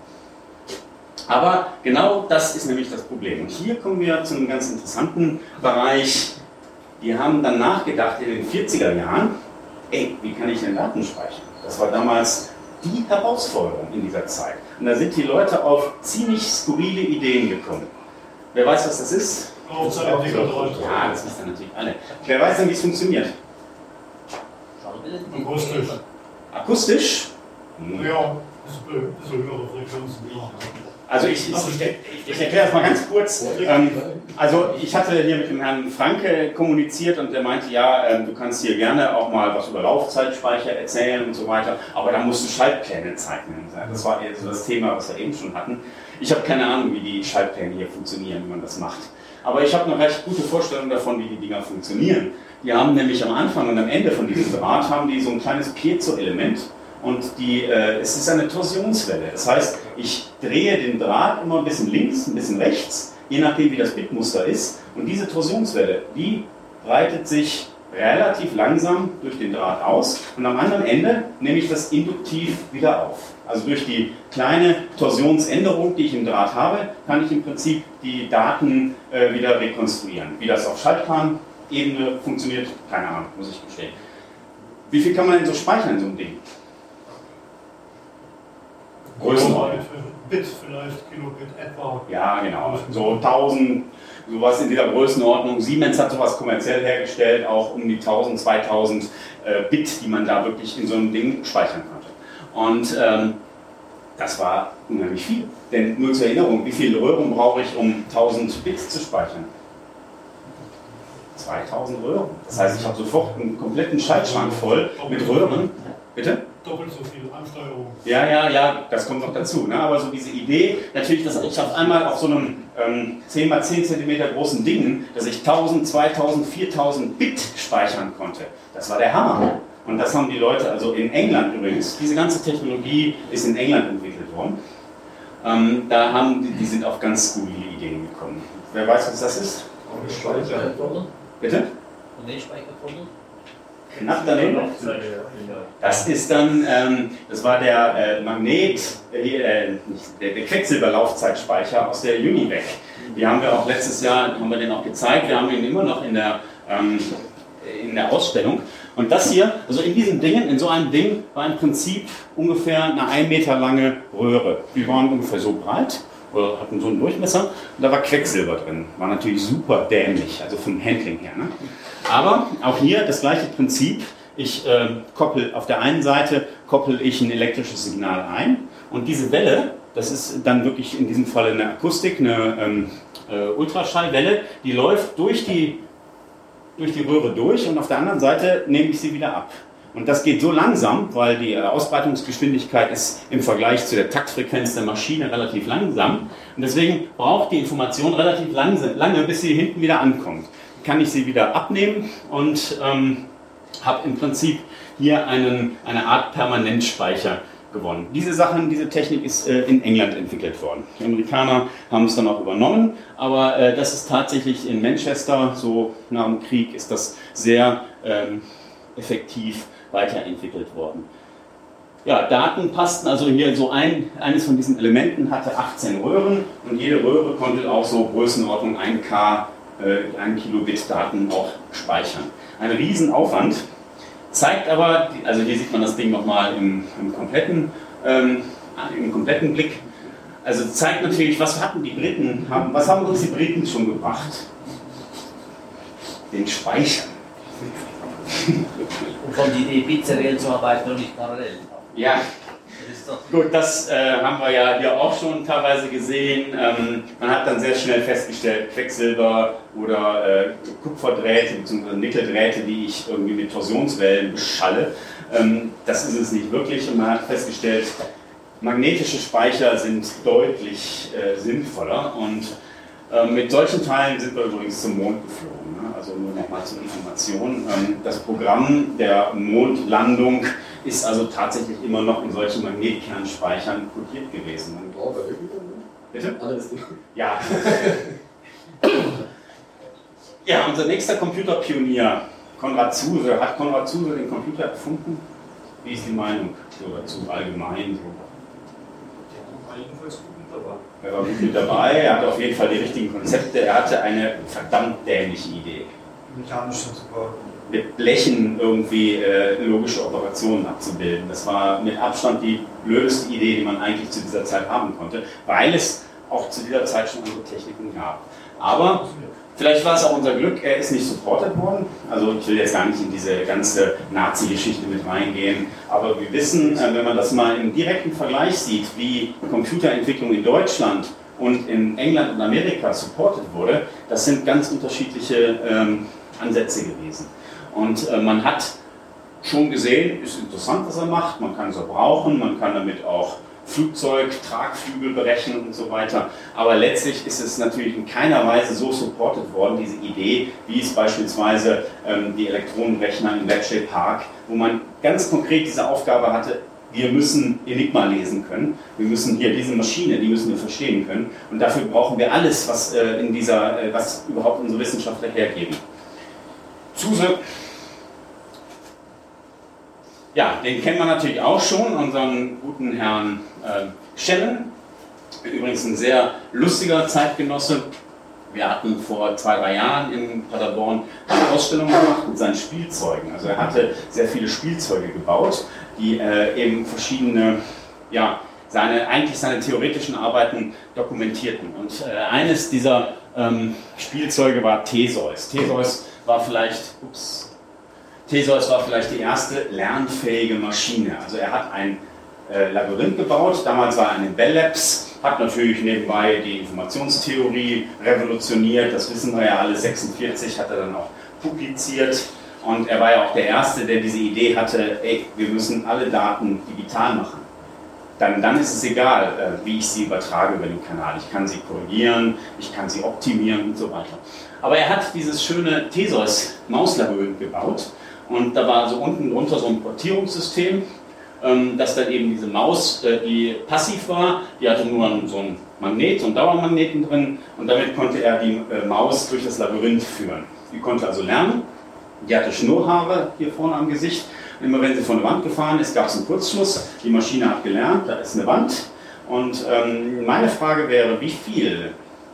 Aber genau das ist nämlich das Problem. Und hier kommen wir zu einem ganz interessanten Bereich. Die haben dann nachgedacht in den vierziger Jahren, ey, wie kann ich denn Daten speichern? Das war damals die Herausforderung in dieser Zeit. Und da sind die Leute auf ziemlich skurrile Ideen gekommen. Wer weiß, was das ist? Ja, das wissen natürlich alle. Wer weiß denn, wie es funktioniert? Akustisch. Akustisch? Ja, das ist höhere Frequenzen. Also ich, ich, ich, ich erkläre das mal ganz kurz. Ähm, also ich hatte hier mit dem Herrn Franke kommuniziert und der meinte, ja, ähm, du kannst hier gerne auch mal was über Laufzeitspeicher erzählen und so weiter, aber da musst du Schaltpläne zeichnen. Das war eher so das Thema, was wir eben schon hatten. Ich habe keine Ahnung, wie die Schaltpläne hier funktionieren, wie man das macht. Aber ich habe eine recht gute Vorstellung davon, wie die Dinger funktionieren. Die haben nämlich am Anfang und am Ende von diesem Draht haben die so ein kleines Piezo-Element. Und die, äh, es ist eine Torsionswelle. Das heißt, ich drehe den Draht immer ein bisschen links, ein bisschen rechts, je nachdem wie das Bitmuster ist. Und diese Torsionswelle, die breitet sich relativ langsam durch den Draht aus. Und am anderen Ende nehme ich das induktiv wieder auf. Also durch die kleine Torsionsänderung, die ich im Draht habe, kann ich im Prinzip die Daten äh, wieder rekonstruieren. Wie das auf Schaltplanebene funktioniert, keine Ahnung, muss ich gestehen. Wie viel kann man denn so speichern in so einem Ding? Größenordnung. Bit vielleicht, Kilobit etwa. Ja, genau. So tausend, sowas in dieser Größenordnung. Siemens hat sowas kommerziell hergestellt, auch um die tausend, zweitausend äh, Bit, die man da wirklich in so einem Ding speichern konnte. Und ähm, das war unheimlich viel. Denn nur zur Erinnerung, wie viele Röhren brauche ich, um tausend Bit zu speichern? zweitausend Röhren. Das heißt, ich habe sofort einen kompletten Schaltschrank voll mit Röhren. Bitte? Doppelt so viel Ansteuerung. Ja, ja, ja, das kommt noch dazu. Ne? Aber so diese Idee, natürlich, dass ich auf einmal auf so einem ähm, zehn mal zehn Zentimeter großen Ding, dass ich tausend, zweitausend, viertausend Bit speichern konnte, das war der Hammer. Und das haben die Leute, also in England übrigens, diese ganze Technologie ist in England entwickelt worden. Ähm, da haben die, die sind auf ganz skurrile Ideen gekommen. Wer weiß, was das ist? Bitte? Und den Speichertunnel? Knapp daneben. Das ist dann, ähm, das war der äh, Magnet, äh, nicht, der, der Quecksilberlaufzeitspeicher aus der Univac. Die haben wir auch letztes Jahr, haben wir den auch gezeigt, wir haben ihn immer noch in der, ähm, in der Ausstellung. Und das hier, also in diesen Dingen, in so einem Ding, war im Prinzip ungefähr eine ein Meter lange Röhre. Die waren ungefähr so breit, oder hatten so einen Durchmesser, und da war Quecksilber drin. War natürlich super dämlich, also vom Handling her. Ne? Aber auch hier das gleiche Prinzip. Ich äh, koppel auf der einen Seite koppel ich ein elektrisches Signal ein und diese Welle, das ist dann wirklich in diesem Fall eine Akustik, eine ähm, äh, Ultraschallwelle, die läuft durch die, durch die Röhre durch und auf der anderen Seite nehme ich sie wieder ab. Und das geht so langsam, weil die Ausbreitungsgeschwindigkeit ist im Vergleich zu der Taktfrequenz der Maschine relativ langsam. Und deswegen braucht die Information relativ lange, bis sie hinten wieder ankommt. Kann ich sie wieder abnehmen und ähm, habe im Prinzip hier einen, eine Art Permanentspeicher gewonnen. Diese Sachen, diese Technik ist äh, in England entwickelt worden. Die Amerikaner haben es dann auch übernommen, aber äh, das ist tatsächlich in Manchester, so nach dem Krieg, ist das sehr ähm, effektiv weiterentwickelt worden. Ja, Daten passten, also hier so ein, eines von diesen Elementen hatte achtzehn Röhren und jede Röhre konnte auch so Größenordnung ein K, äh, ein Kilobit Daten auch speichern. Ein Riesenaufwand, zeigt aber, also hier sieht man das Ding nochmal im, im, kompletten, ähm, im kompletten Blick, also zeigt natürlich, was hatten die Briten, haben, was haben uns die Briten schon gebracht? Den Speicher. Um von die Idee, Bit seriell zu arbeiten und nicht parallel. Ja, Das ist doch gut, das äh, haben wir ja hier auch schon teilweise gesehen. Ähm, man hat dann sehr schnell festgestellt, Quecksilber oder äh, Kupferdrähte bzw. Nickeldrähte, die ich irgendwie mit Torsionswellen beschalle. Ähm, das ist es nicht wirklich und man hat festgestellt, magnetische Speicher sind deutlich äh, sinnvoller und äh, mit solchen Teilen sind wir übrigens zum Mond geflogen. Ne? Also nur nochmal zur Information. Ähm, das Programm der Mondlandung ist also tatsächlich immer noch in solchen Magnetkernspeichern kodiert gewesen. Braucht er wirklich? Bitte? Alles. Ja. Ja, unser nächster Computerpionier, Konrad Zuse. Hat Konrad Zuse den Computer erfunden? Wie ist die Meinung so dazu allgemein? So? Der war jedenfalls gut mit dabei. Er war gut mit dabei, er hatte auf jeden Fall die richtigen Konzepte, er hatte eine verdammt dämliche Idee. Mechanisch sind super. Mit Blechen irgendwie äh, logische Operationen abzubilden. Das war mit Abstand die blödeste Idee, die man eigentlich zu dieser Zeit haben konnte, weil es auch zu dieser Zeit schon andere Techniken gab. Aber vielleicht war es auch unser Glück, er ist nicht supported worden. Also ich will jetzt gar nicht in diese ganze Nazi-Geschichte mit reingehen, aber wir wissen, äh, wenn man das mal im direkten Vergleich sieht, wie Computerentwicklung in Deutschland und in England und Amerika supported wurde, das sind ganz unterschiedliche ähm, Ansätze gewesen. Und äh, man hat schon gesehen, ist interessant, was er macht, man kann es auch brauchen, man kann damit auch Flugzeug, Tragflügel berechnen und so weiter. Aber letztlich ist es natürlich in keiner Weise so supported worden, diese Idee, wie es beispielsweise ähm, die Elektronenrechner in Bletchley Park, wo man ganz konkret diese Aufgabe hatte, wir müssen Enigma lesen können, wir müssen hier diese Maschine, die müssen wir verstehen können und dafür brauchen wir alles, was, äh, in dieser, äh, was überhaupt unsere Wissenschaftler hergeben. Zuse, ja, den kennen wir natürlich auch schon, unseren guten Herrn äh, Shannon, übrigens ein sehr lustiger Zeitgenosse. Wir hatten vor zwei, drei Jahren in Paderborn eine Ausstellung gemacht mit seinen Spielzeugen. Also er hatte sehr viele Spielzeuge gebaut, die äh, eben verschiedene, ja, seine, eigentlich seine theoretischen Arbeiten dokumentierten. Und äh, eines dieser ähm, Spielzeuge war Theseus. Theseus war vielleicht, ups, Theseus war vielleicht die erste lernfähige Maschine. Also er hat ein äh, Labyrinth gebaut, damals war er in den Bell Labs, hat natürlich nebenbei die Informationstheorie revolutioniert, das wissen wir ja alle, sechsundvierzig hat er dann auch publiziert und er war ja auch der Erste, der diese Idee hatte, ey, wir müssen alle Daten digital machen. Dann, dann ist es egal, äh, wie ich sie übertrage über den Kanal. Ich kann sie korrigieren, ich kann sie optimieren und so weiter. Aber er hat dieses schöne Theseus-Mauslabyrinth gebaut. Und da war so unten drunter so ein Portierungssystem, ähm, dass dann eben diese Maus, äh, die passiv war, die hatte nur so einen Magnet, so einen Dauermagneten drin und damit konnte er die äh, Maus durch das Labyrinth führen. Die konnte also lernen, die hatte Schnurrhaare hier vorne am Gesicht. Immer wenn sie von der Wand gefahren ist, gab es einen Kurzschluss, die Maschine hat gelernt, da ist eine Wand. Und ähm, meine Frage wäre, wie viel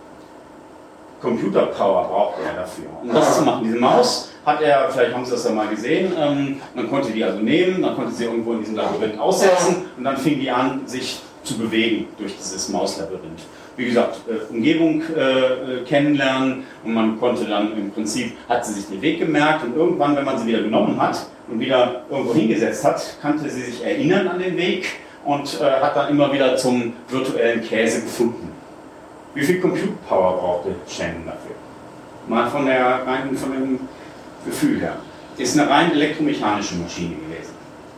Computerpower braucht er dafür, um das zu machen? Diese Maus hat er, vielleicht haben Sie das ja mal gesehen, ähm, man konnte die also nehmen, man konnte sie irgendwo in diesem Labyrinth aussetzen und dann fing die an, sich zu bewegen durch dieses Mauslabyrinth. Wie gesagt, äh, Umgebung äh, kennenlernen und man konnte dann im Prinzip, hat sie sich den Weg gemerkt und irgendwann, wenn man sie wieder genommen hat und wieder irgendwo hingesetzt hat, kannte sie sich erinnern an den Weg und äh, hat dann immer wieder zum virtuellen Käse gefunden. Wie viel Compute Power brauchte Shannon dafür? Mal von, der, rein, von dem Gefühl her. Ist eine rein elektromechanische Maschine gewesen.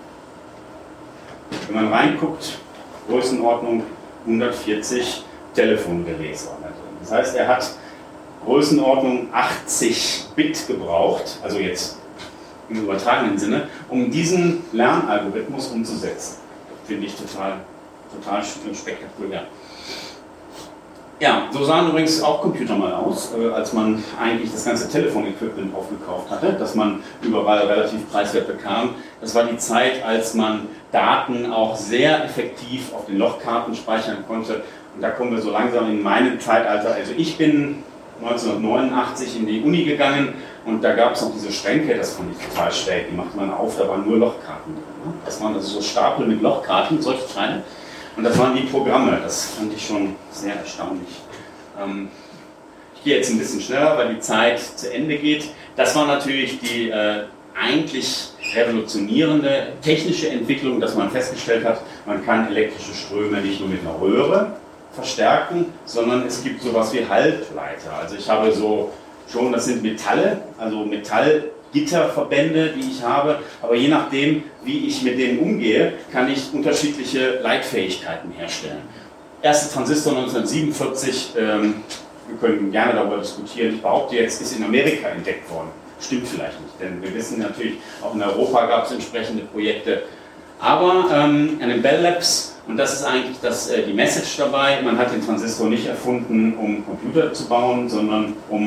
Wenn man reinguckt, Größenordnung hundertvierzig Telefongeräte. Das heißt, er hat Größenordnung achtzig Bit gebraucht, also jetzt im übertragenen Sinne, um diesen Lernalgorithmus umzusetzen. Finde ich total, total spektakulär. Ja, so sahen übrigens auch Computer mal aus, äh, als man eigentlich das ganze Telefonequipment aufgekauft hatte, das man überall relativ preiswert bekam. Das war die Zeit, als man Daten auch sehr effektiv auf den Lochkarten speichern konnte. Und da kommen wir so langsam in meinem Zeitalter. Also ich bin neunzehnhundertneunundachtzig in die Uni gegangen und da gab es noch diese Schränke, das fand ich total schräg. Die machte man auf, da waren nur Lochkarten drin. Das waren also so Stapel mit Lochkarten, solche Teile. Und das waren die Programme, das fand ich schon sehr erstaunlich. Ähm, ich gehe jetzt ein bisschen schneller, weil die Zeit zu Ende geht. Das war natürlich die äh, eigentlich revolutionierende technische Entwicklung, dass man festgestellt hat, man kann elektrische Ströme nicht nur mit einer Röhre verstärken, sondern es gibt sowas wie Halbleiter. Also ich habe so schon, das sind Metalle, also Metallgitterverbände, die ich habe, aber je nachdem, wie ich mit denen umgehe, kann ich unterschiedliche Leitfähigkeiten herstellen. Erste Transistor neunzehnhundertsiebenundvierzig, ähm, wir können gerne darüber diskutieren, ich behaupte jetzt, ist in Amerika entdeckt worden. Stimmt vielleicht nicht, denn wir wissen natürlich, auch in Europa gab es entsprechende Projekte. Aber ähm, an den Bell Labs, und das ist eigentlich das, äh, die Message dabei, man hat den Transistor nicht erfunden, um Computer zu bauen, sondern um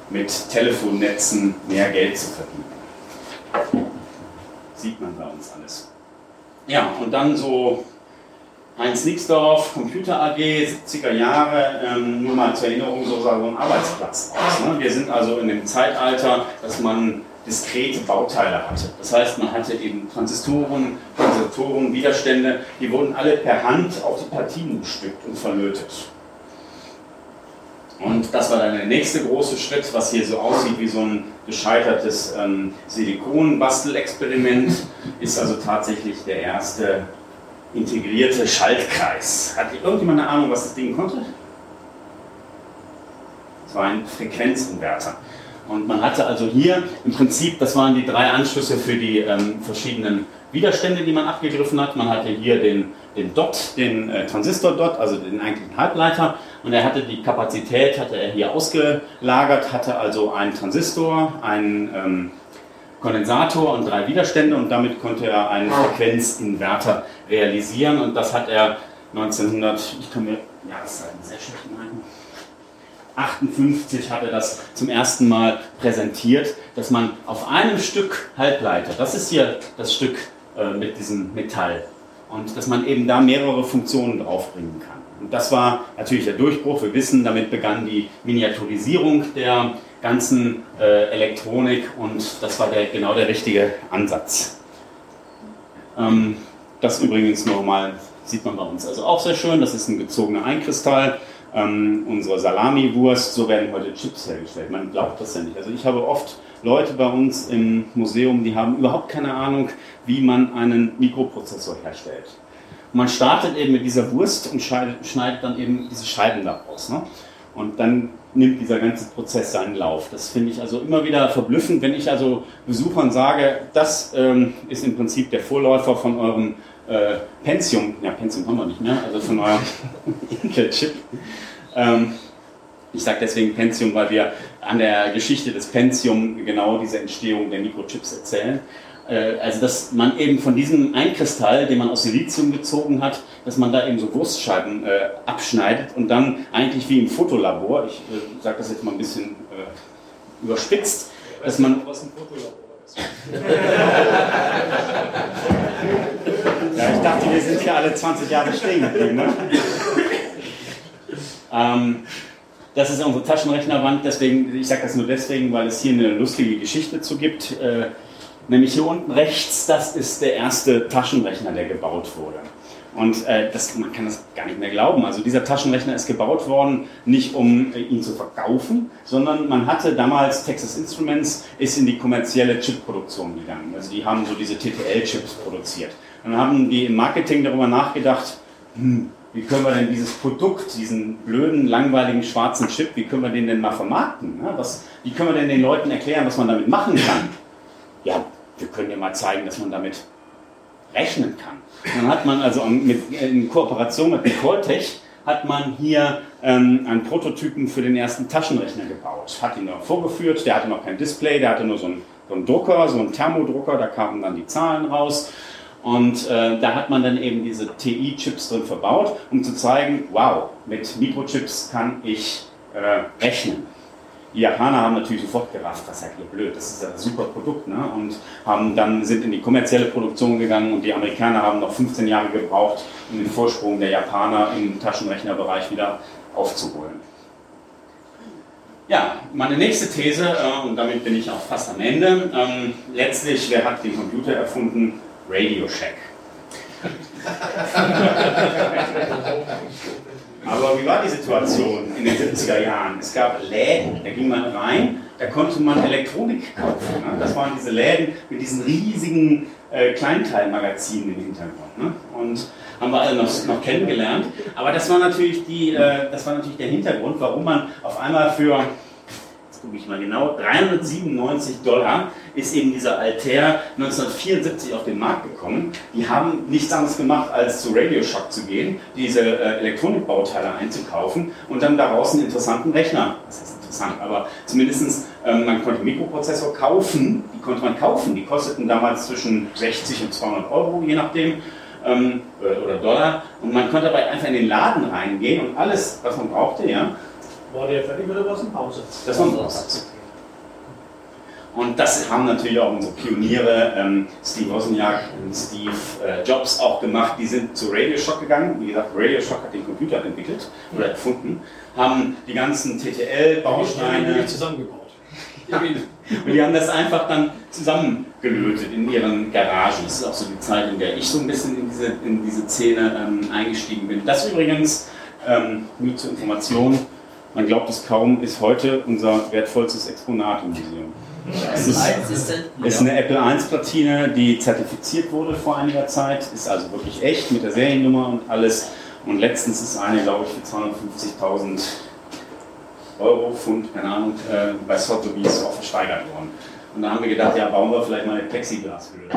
mit Telefonnetzen mehr Geld zu verdienen. Sieht man bei uns alles. Ja, und dann so Heinz Nixdorf, Computer A G, siebziger Jahre, ähm, nur mal zur Erinnerung, so sah so ein Arbeitsplatz aus. Ne? Wir sind also in dem Zeitalter, dass man diskrete Bauteile hatte. Das heißt, man hatte eben Transistoren, Transitoren, Widerstände, die wurden alle per Hand auf die Platinen bestückt und verlötet. Und das war dann der nächste große Schritt, was hier so aussieht wie so ein gescheitertes ähm, Silikon-Bastelexperiment, ist also tatsächlich der erste integrierte Schaltkreis. Hat irgendjemand eine Ahnung, was das Ding konnte? Das war ein Frequenzinverter. Und man hatte also hier im Prinzip, das waren die drei Anschlüsse für die ähm, verschiedenen Widerstände, die man abgegriffen hat. Man hatte hier den, den D O T, den äh, Transistor-D O T, also den eigentlichen Halbleiter. Und er hatte die Kapazität, hatte er hier ausgelagert, hatte also einen Transistor, einen ähm, Kondensator und drei Widerstände. Und damit konnte er einen Frequenzinverter realisieren. Und das hat er neunzehnhundert, ich kann mir Jahreszeiten sehr schlecht merken, achtundfünfzig hat er das zum ersten Mal präsentiert, dass man auf einem Stück Halbleiter, das ist hier das Stück äh, mit diesem Metall, und dass man eben da mehrere Funktionen draufbringen kann. Und das war natürlich der Durchbruch. Wir wissen, damit begann die Miniaturisierung der ganzen äh, Elektronik, und das war der, genau der richtige Ansatz. Ähm, das übrigens nochmal sieht man bei uns also auch sehr schön. Das ist ein gezogener Einkristall. Ähm, unsere Salami-Wurst, so werden heute Chips hergestellt. Man glaubt das ja nicht. Also ich habe oft Leute bei uns im Museum, die haben überhaupt keine Ahnung, wie man einen Mikroprozessor herstellt. Und man startet eben mit dieser Wurst und schneidet, schneidet dann eben diese Scheiben daraus. Ne? Und dann nimmt dieser ganze Prozess seinen Lauf. Das finde ich also immer wieder verblüffend, wenn ich also Besuchern sage, das ähm, ist im Prinzip der Vorläufer von eurem äh, Pentium, ja Pentium haben wir nicht mehr, also von eurem Intel-Chip. Ähm, ich sage deswegen Pentium, weil wir an der Geschichte des Pentium genau diese Entstehung der Mikrochips erzählen. Äh, also dass man eben von diesem Einkristall, den man aus Silizium gezogen hat, dass man da eben so Wurstscheiben äh, abschneidet und dann eigentlich wie im Fotolabor, ich äh, sage das jetzt mal ein bisschen äh, überspitzt, dass man... Was ein Fotolabor ist. Ja, ich dachte, wir sind hier alle zwanzig Jahre stehen geblieben. Ne? ähm, das ist unsere Taschenrechnerwand, deswegen, ich sage das nur deswegen, weil es hier eine lustige Geschichte zu gibt. Äh, nämlich hier unten rechts, das ist der erste Taschenrechner, der gebaut wurde. Und äh, das, man kann das gar nicht mehr glauben. Also dieser Taschenrechner ist gebaut worden, nicht um äh, ihn zu verkaufen, sondern man hatte damals, Texas Instruments ist in die kommerzielle Chip-Produktion gegangen. Also die haben so diese T T L-Chips produziert. Dann haben die im Marketing darüber nachgedacht, hm, wie können wir denn dieses Produkt, diesen blöden, langweiligen, schwarzen Chip, wie können wir den denn mal vermarkten? Ja, was, wie können wir denn den Leuten erklären, was man damit machen kann? Ja, wir können ja mal zeigen, dass man damit rechnen kann. Und dann hat man also mit, in Kooperation mit Nicoltech hat man hier ähm, einen Prototypen für den ersten Taschenrechner gebaut. Hat ihn noch vorgeführt, der hatte noch kein Display, der hatte nur so einen, so einen Drucker, so einen Thermodrucker, da kamen dann die Zahlen raus. Und äh, da hat man dann eben diese T I-Chips drin verbaut, um zu zeigen, wow, mit Mikrochips kann ich äh, rechnen. Die Japaner haben natürlich sofort gerafft, was seid ihr blöd, das ist ein super Produkt, ne? Und haben dann, sind in die kommerzielle Produktion gegangen, und die Amerikaner haben noch fünfzehn Jahre gebraucht, um den Vorsprung der Japaner im Taschenrechnerbereich wieder aufzuholen. Ja, meine nächste These, äh, und damit bin ich auch fast am Ende, ähm, letztlich, wer hat den Computer erfunden? Radio Shack. Aber wie war die Situation in den siebziger Jahren? Es gab Läden, da ging man rein, da konnte man Elektronik kaufen. Ne? Das waren diese Läden mit diesen riesigen äh, Kleinteilmagazinen im Hintergrund. Ne? Und haben wir alle noch, noch kennengelernt. Aber das war natürlich die, äh, das war natürlich der Hintergrund, warum man auf einmal für, jetzt gucke ich mal genau, dreihundertsiebenundneunzig Dollar ist eben dieser Altair neunzehnhundertvierundsiebzig auf den Markt gekommen. Die haben nichts anderes gemacht, als zu Radio Shack zu gehen, diese äh, Elektronikbauteile einzukaufen und dann daraus einen interessanten Rechner, das heißt interessant, aber zumindest ähm, man konnte Mikroprozessor kaufen, die konnte man kaufen, die kosteten damals zwischen sechzig und zweihundert Euro, je nachdem, ähm, oder Dollar, und man konnte dabei einfach in den Laden reingehen und alles, was man brauchte, ja. War der fertig oder war es eine Pause? Das war eine Pause. Und das haben natürlich auch unsere Pioniere, ähm, Steve Wozniak und Steve äh, Jobs auch gemacht. Die sind zu Radio Shack gegangen. Wie gesagt, Radio Shack hat den Computer entwickelt oder erfunden. Haben die ganzen T T L-Bausteine zusammengebaut. und die haben das einfach dann zusammengelötet in ihren Garagen. Das ist auch so die Zeit, in der ich so ein bisschen in diese, in diese Szene ähm, eingestiegen bin. Das übrigens, ähm, nur zur Information, man glaubt es kaum, ist heute unser wertvollstes Exponat im Museum. Es ist, ist eine Apple eins Platine, die zertifiziert wurde vor einiger Zeit, ist also wirklich echt mit der Seriennummer und alles. Und letztens ist eine, glaube ich, für zweihundertfünfzigtausend Euro, Pfund, keine Ahnung, äh, bei Sotheby's auch versteigert worden. Und da haben wir gedacht, ja, bauen wir vielleicht mal eine Plexiglas-Hülle.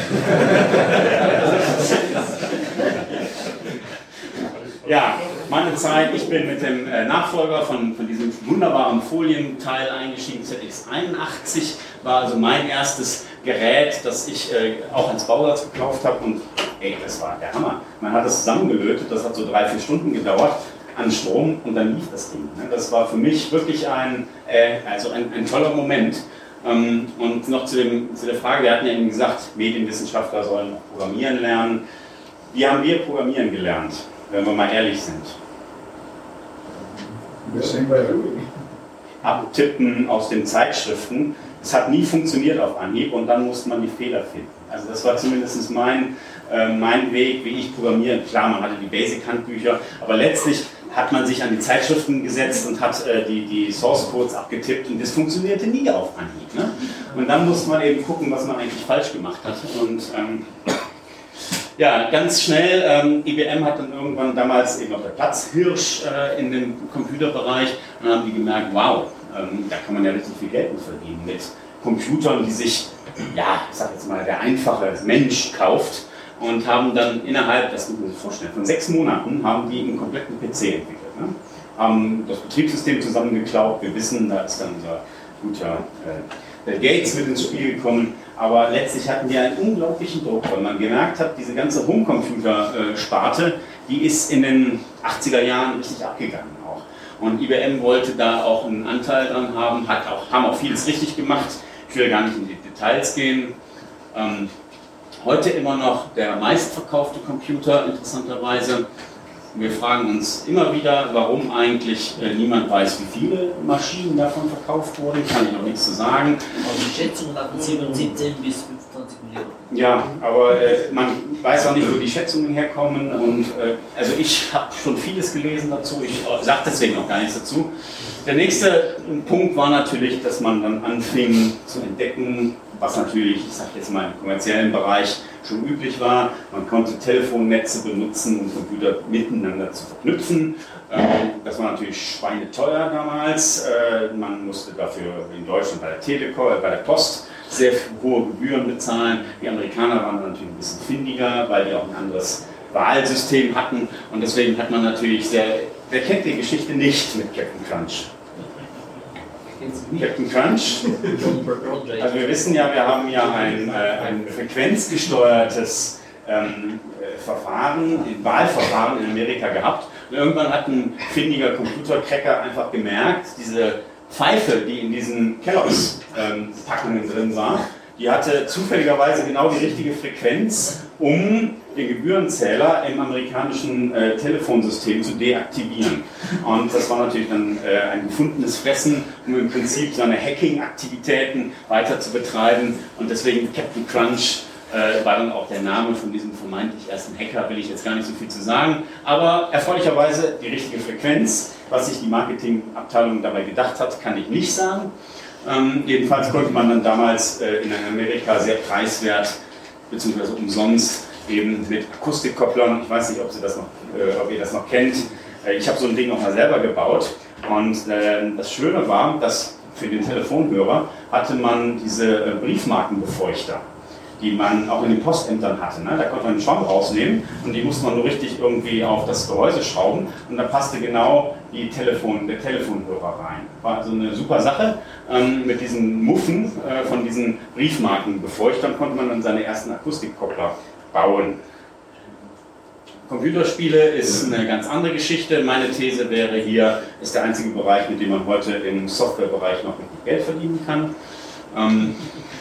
Ja, meine Zeit, ich bin mit dem äh, Nachfolger von, von diesem wunderbaren Folienteil eingestiegen, Z X einundachtzig, war also mein erstes Gerät, das ich äh, auch als Bausatz gekauft habe und ey, das war der Hammer. Man hat das zusammengelötet, das hat so drei, vier Stunden gedauert an Strom und dann lief das Ding. Ne? Das war für mich wirklich ein, äh, also ein, ein toller Moment. Ähm, und noch zu, dem, zu der Frage, wir hatten ja eben gesagt, Medienwissenschaftler sollen programmieren lernen. Wie haben wir programmieren gelernt, wenn wir mal ehrlich sind? Abtippen aus den Zeitschriften. Es hat nie funktioniert auf Anhieb und dann musste man die Fehler finden. Also das war zumindest mein, äh, mein Weg, wie ich programmiere. Klar, man hatte die Basic-Handbücher, aber letztlich hat man sich an die Zeitschriften gesetzt und hat äh, die, die Source-Codes abgetippt und das funktionierte nie auf Anhieb. Ne? Und dann musste man eben gucken, was man eigentlich falsch gemacht hat. Und ähm, ja, ganz schnell, ähm, I B M hat dann irgendwann damals eben auch der Platzhirsch äh, in dem Computerbereich und dann haben die gemerkt, wow, ähm, da kann man ja richtig viel Geld mit verdienen mit Computern, die sich, ja, ich sag jetzt mal, der einfache Mensch kauft und haben dann innerhalb, das muss man sich vorstellen, von sechs Monaten haben die einen kompletten P C entwickelt. Ne? Haben das Betriebssystem zusammengeklaut, wir wissen, da ist dann unser guter äh, Bill Gates mit ins Spiel gekommen, aber letztlich hatten die einen unglaublichen Druck, weil man gemerkt hat, diese ganze Homecomputer-Sparte, die ist in den achtziger Jahren richtig abgegangen auch. Und I B M wollte da auch einen Anteil dran haben, hat auch, haben auch vieles richtig gemacht. Ich will gar nicht in die Details gehen. Ähm, heute immer noch der meistverkaufte Computer, interessanterweise. Wir fragen uns immer wieder, warum eigentlich äh, niemand weiß, wie viele Maschinen davon verkauft wurden. Kann ich noch nichts zu sagen. Also die Schätzungen hatten siebenundsiebzig bis fünfundzwanzig Millionen. Ja, aber äh, man weiß auch nicht, wo die Schätzungen herkommen. Und äh, also ich habe schon vieles gelesen dazu. Ich äh, sage deswegen noch gar nichts dazu. Der nächste Punkt war natürlich, dass man dann anfing zu entdecken, was natürlich, ich sage jetzt mal im kommerziellen Bereich schon üblich war. Man konnte Telefonnetze benutzen, um Computer miteinander zu verknüpfen. Das war natürlich schweineteuer damals. Man musste dafür in Deutschland bei der Telekom, bei der Post sehr hohe Gebühren bezahlen. Die Amerikaner waren natürlich ein bisschen findiger, weil die auch ein anderes Wahlsystem hatten. Und deswegen hat man natürlich sehr, wer kennt die Geschichte nicht mit Captain Crunch? Captain Crunch. Also wir wissen ja, wir haben ja ein, äh, ein frequenzgesteuertes ähm, Verfahren, ein Wahlverfahren in Amerika gehabt. Und irgendwann hat ein findiger Computercracker einfach gemerkt, diese Pfeife, die in diesen Kelloggs-Packungen ähm, drin war, die hatte zufälligerweise genau die richtige Frequenz, um den Gebührenzähler im amerikanischen äh, Telefonsystem zu deaktivieren. Und das war natürlich dann äh, ein gefundenes Fressen, um im Prinzip seine Hacking-Aktivitäten weiter zu betreiben. Und deswegen Captain Crunch äh, war dann auch der Name von diesem vermeintlich ersten Hacker, will ich jetzt gar nicht so viel zu sagen. Aber erfreulicherweise die richtige Frequenz, was sich die Marketingabteilung dabei gedacht hat, kann ich nicht sagen. Ähm, jedenfalls konnte man dann damals äh, in Amerika sehr preiswert bzw. umsonst eben mit Akustikkopplern, ich weiß nicht, ob, Sie das noch, äh, ob ihr das noch kennt, äh, ich habe so ein Ding noch mal selber gebaut und äh, das Schöne war, dass für den Telefonhörer hatte man diese äh, Briefmarkenbefeuchter, die man auch in den Postämtern hatte. Ne? Da konnte man einen Schaum rausnehmen und die musste man nur richtig irgendwie auf das Gehäuse schrauben und da passte genau die Telefon, der Telefonhörer rein. War also eine super Sache. Ähm, mit diesen Muffen äh, von diesen Briefmarkenbefeuchtern konnte man dann seine ersten Akustikkoppler bauen. Computerspiele ist eine ganz andere Geschichte. Meine These wäre hier, ist der einzige Bereich, mit dem man heute im Softwarebereich noch richtig Geld verdienen kann. Ähm,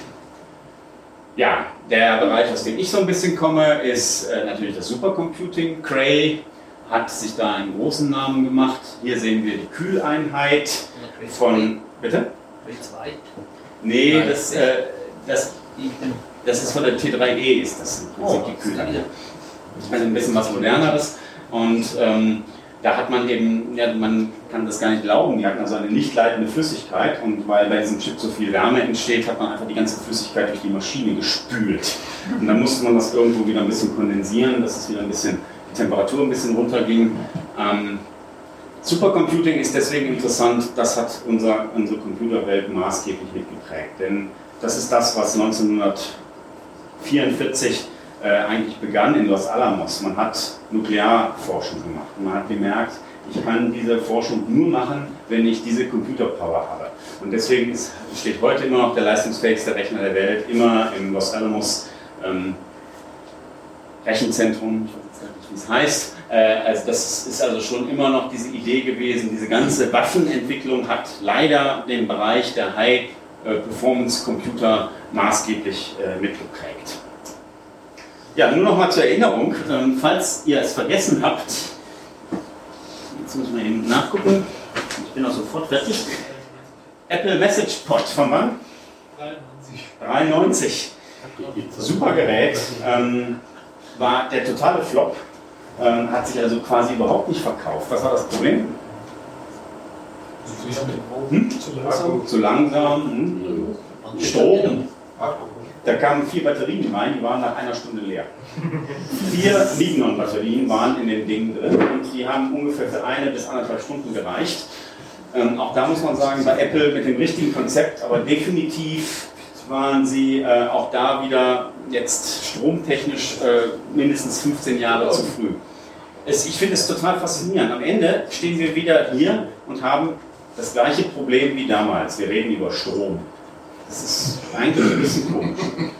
ja, der Bereich, aus dem ich so ein bisschen komme, ist äh, natürlich das Supercomputing. Cray hat sich da einen großen Namen gemacht. Hier sehen wir die Kühleinheit von... Bitte? Cray zwei? Nee, das, äh, das, das ist von der T drei E, ist das im Prinzip die Kühleinheit. Also ein bisschen was Moderneres. Und ähm, da hat man eben, ja, man kann das gar nicht glauben, die hatten also eine nicht leitende Flüssigkeit und weil bei diesem Chip so viel Wärme entsteht, hat man einfach die ganze Flüssigkeit durch die Maschine gespült. Und dann musste man das irgendwo wieder ein bisschen kondensieren, dass es wieder ein bisschen, die Temperatur ein bisschen runterging. Ähm, Supercomputing ist deswegen interessant, das hat unser, unsere Computerwelt maßgeblich mitgeprägt, denn das ist das, was neunzehnhundertvierundvierzig äh, eigentlich begann in Los Alamos. Man hat Nuklearforschung gemacht und man hat gemerkt, ich kann diese Forschung nur machen, wenn ich diese Computerpower habe. Und deswegen ist, steht heute immer noch der leistungsfähigste Rechner der Welt, immer im Los Alamos ähm, Rechenzentrum, ich weiß jetzt gar nicht, wie es heißt. Äh, also das ist also schon immer noch diese Idee gewesen, diese ganze Waffenentwicklung hat leider den Bereich der High-Performance-Computer maßgeblich äh, mitgeprägt. Ja, nur noch mal zur Erinnerung, ähm, falls ihr es vergessen habt, jetzt müssen wir eben nachgucken, ich bin auch sofort fertig. Apple Message Pod von wann? dreiundneunzig. Super Gerät, ähm, war der totale Flop, ähm, hat sich also quasi überhaupt nicht verkauft. Was war das Problem? Hm? Zu langsam. Zu langsam, hm? Strom. Da kamen vier Batterien rein, die waren nach einer Stunde leer. Vier Lignon-Batterien waren in den Dingen drin und die haben ungefähr für eine bis anderthalb Stunden gereicht. Ähm, auch da muss man sagen, bei Apple mit dem richtigen Konzept, aber definitiv waren sie äh, auch da wieder jetzt stromtechnisch äh, mindestens fünfzehn Jahre zu früh. Es, ich finde es total faszinierend. Am Ende stehen wir wieder hier und haben das gleiche Problem wie damals. Wir reden über Strom. Das ist eigentlich ein bisschen komisch.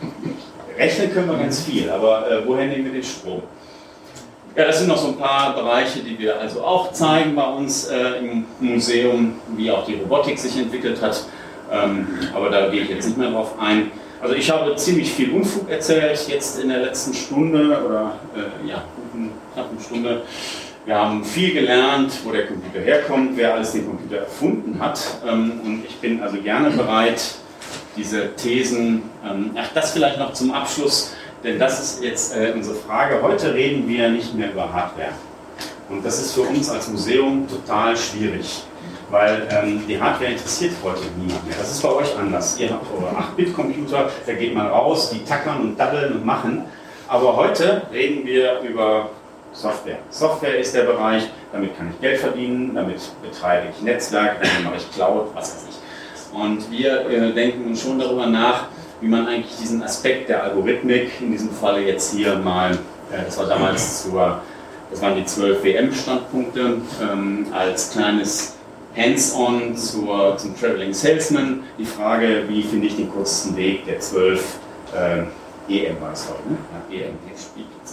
Rechnen können wir ganz viel, aber äh, woher nehmen wir den Strom? Ja, das sind noch so ein paar Bereiche, die wir also auch zeigen bei uns äh, im Museum, wie auch die Robotik sich entwickelt hat. Ähm, aber da gehe ich jetzt nicht mehr drauf ein. Also ich habe ziemlich viel Unfug erzählt, jetzt in der letzten Stunde oder äh, ja, guten, knappen Stunde. Wir haben viel gelernt, wo der Computer herkommt, wer alles den Computer erfunden hat. Ähm, und ich bin also gerne bereit, diese Thesen, ähm, ach das vielleicht noch zum Abschluss, denn das ist jetzt äh, unsere Frage. Heute reden wir nicht mehr über Hardware. Und das ist für uns als Museum total schwierig, weil ähm, die Hardware interessiert heute niemand mehr. Das ist bei euch anders. Ihr habt eure acht Bit Computer, da geht man raus, die tackern und daddeln und machen. Aber heute reden wir über Software. Software ist der Bereich, damit kann ich Geld verdienen, damit betreibe ich Netzwerke, damit mache ich Cloud, was weiß ich. Und wir äh, denken schon darüber nach, wie man eigentlich diesen Aspekt der Algorithmik, in diesem Falle jetzt hier mal, äh, das war damals zur, das waren die zwölf W M-Standpunkte, ähm, als kleines Hands-on zur, zum Traveling Salesman, die Frage, wie finde ich den kürzesten Weg der zwölf äh, E M war es heute, ne? Ja, E M, jetzt Spielplätze.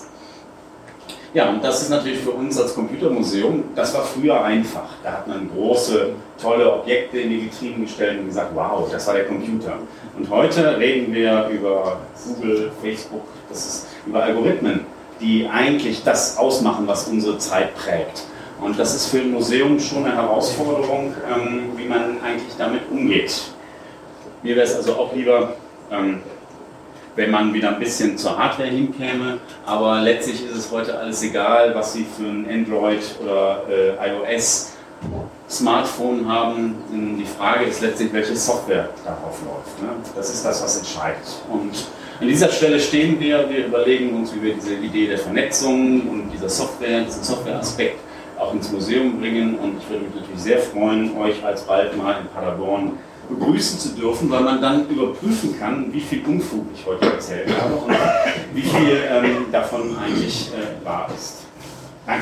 Ja, und das ist natürlich für uns als Computermuseum, das war früher einfach. Da hat man große, tolle Objekte in die Vitrinen gestellt und gesagt, wow, das war der Computer. Und heute reden wir über Google, Facebook, das ist über Algorithmen, die eigentlich das ausmachen, was unsere Zeit prägt. Und das ist für ein Museum schon eine Herausforderung, ähm, wie man eigentlich damit umgeht. Mir wäre es also auch lieber, ähm, wenn man wieder ein bisschen zur Hardware hinkäme, aber letztlich ist es heute alles egal, was Sie für ein Android oder äh, iOS Smartphone haben. Die Frage ist letztlich, welche Software darauf läuft. Ne? Das ist das, was entscheidet. Und an dieser Stelle stehen wir, wir überlegen uns, wie wir diese Idee der Vernetzung und dieser Software, diesen Softwareaspekt auch ins Museum bringen. Und ich würde mich natürlich sehr freuen, euch alsbald mal in Paderborn begrüßen zu dürfen, weil man dann überprüfen kann, wie viel Unfug ich heute erzählt habe und wie viel ähm, davon eigentlich äh, wahr ist. Danke.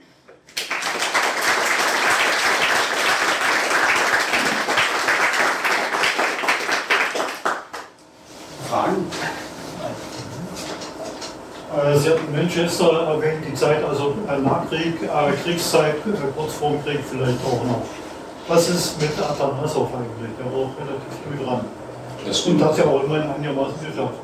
Fragen? Sie hatten Manchester erwähnt, die Zeit, also Nachkrieg, äh, Kriegszeit, äh, kurz vor dem Krieg vielleicht auch noch. Was ist mit Atanasoff eigentlich? Der war auch relativ früh dran. Das Und stimmt. das ja auch immerhin einigermaßen geschafft.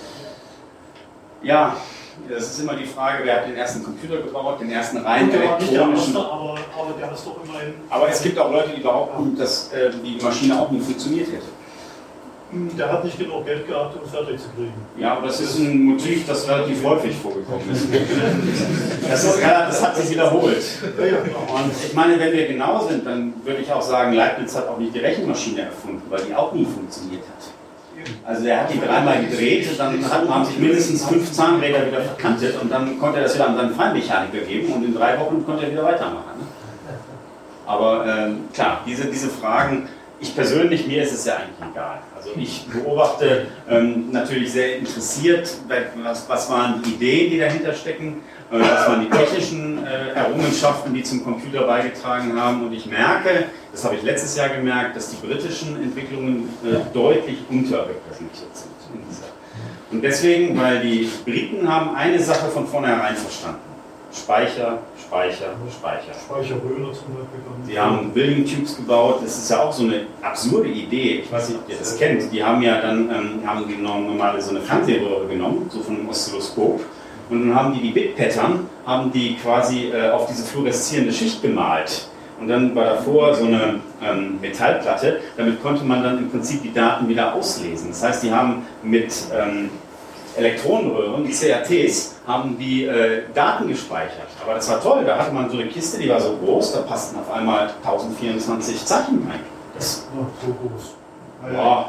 Ja, das ist immer die Frage, wer hat den ersten Computer gebaut, den ersten rein Und der war nicht der elektronischen. erste, aber, aber der ist doch immerhin. Aber es gibt auch Leute, die behaupten, dass äh, die Maschine auch nie funktioniert hätte. Der hat nicht genug Geld gehabt, um fertig zu kriegen. Ja, aber das ist ein Motiv, das relativ häufig vorgekommen ist. Das, ist, das hat sich wiederholt. Ja, ja, genau. Und ich meine, wenn wir genau sind, dann würde ich auch sagen, Leibniz hat auch nicht die Rechenmaschine erfunden, weil die auch nie funktioniert hat. Also er hat die dreimal gedreht, dann hat, haben sich mindestens fünf Zahnräder wieder verkantet und dann konnte er das wieder an seinen Feinmechaniker geben und in drei Wochen konnte er wieder weitermachen. Ne? Aber ähm, klar, diese, diese Fragen, ich persönlich, mir ist es ja eigentlich egal. Also ich beobachte ähm, natürlich sehr interessiert, was, was waren die Ideen, die dahinter stecken, äh, was waren die technischen äh, Errungenschaften, die zum Computer beigetragen haben. Und ich merke, das habe ich letztes Jahr gemerkt, dass die britischen Entwicklungen äh, deutlich unterrepräsentiert sind in dieser. Und deswegen, weil die Briten haben eine Sache von vornherein verstanden. Speicher, Speicher, Speicher. Speicherröhre zum Beispiel. Sie haben Building Tubes gebaut, das ist ja auch so eine absurde Idee, ich weiß nicht, ob ihr das kennt. Die haben ja dann ähm, haben die normale so eine Fernsehröhre genommen, so von einem Oszilloskop, und dann haben die die Bit-Pattern, haben die quasi äh, auf diese fluoreszierende Schicht gemalt. Und dann war davor so eine ähm, Metallplatte, damit konnte man dann im Prinzip die Daten wieder auslesen. Das heißt, die haben mit ähm, Elektronenröhren, die C R Ts, haben die äh, Daten gespeichert. Aber das war toll, da hatte man so eine Kiste, die war so groß, da passten auf einmal tausendvierundzwanzig Zeichen rein. Das, Ja, so groß. boah.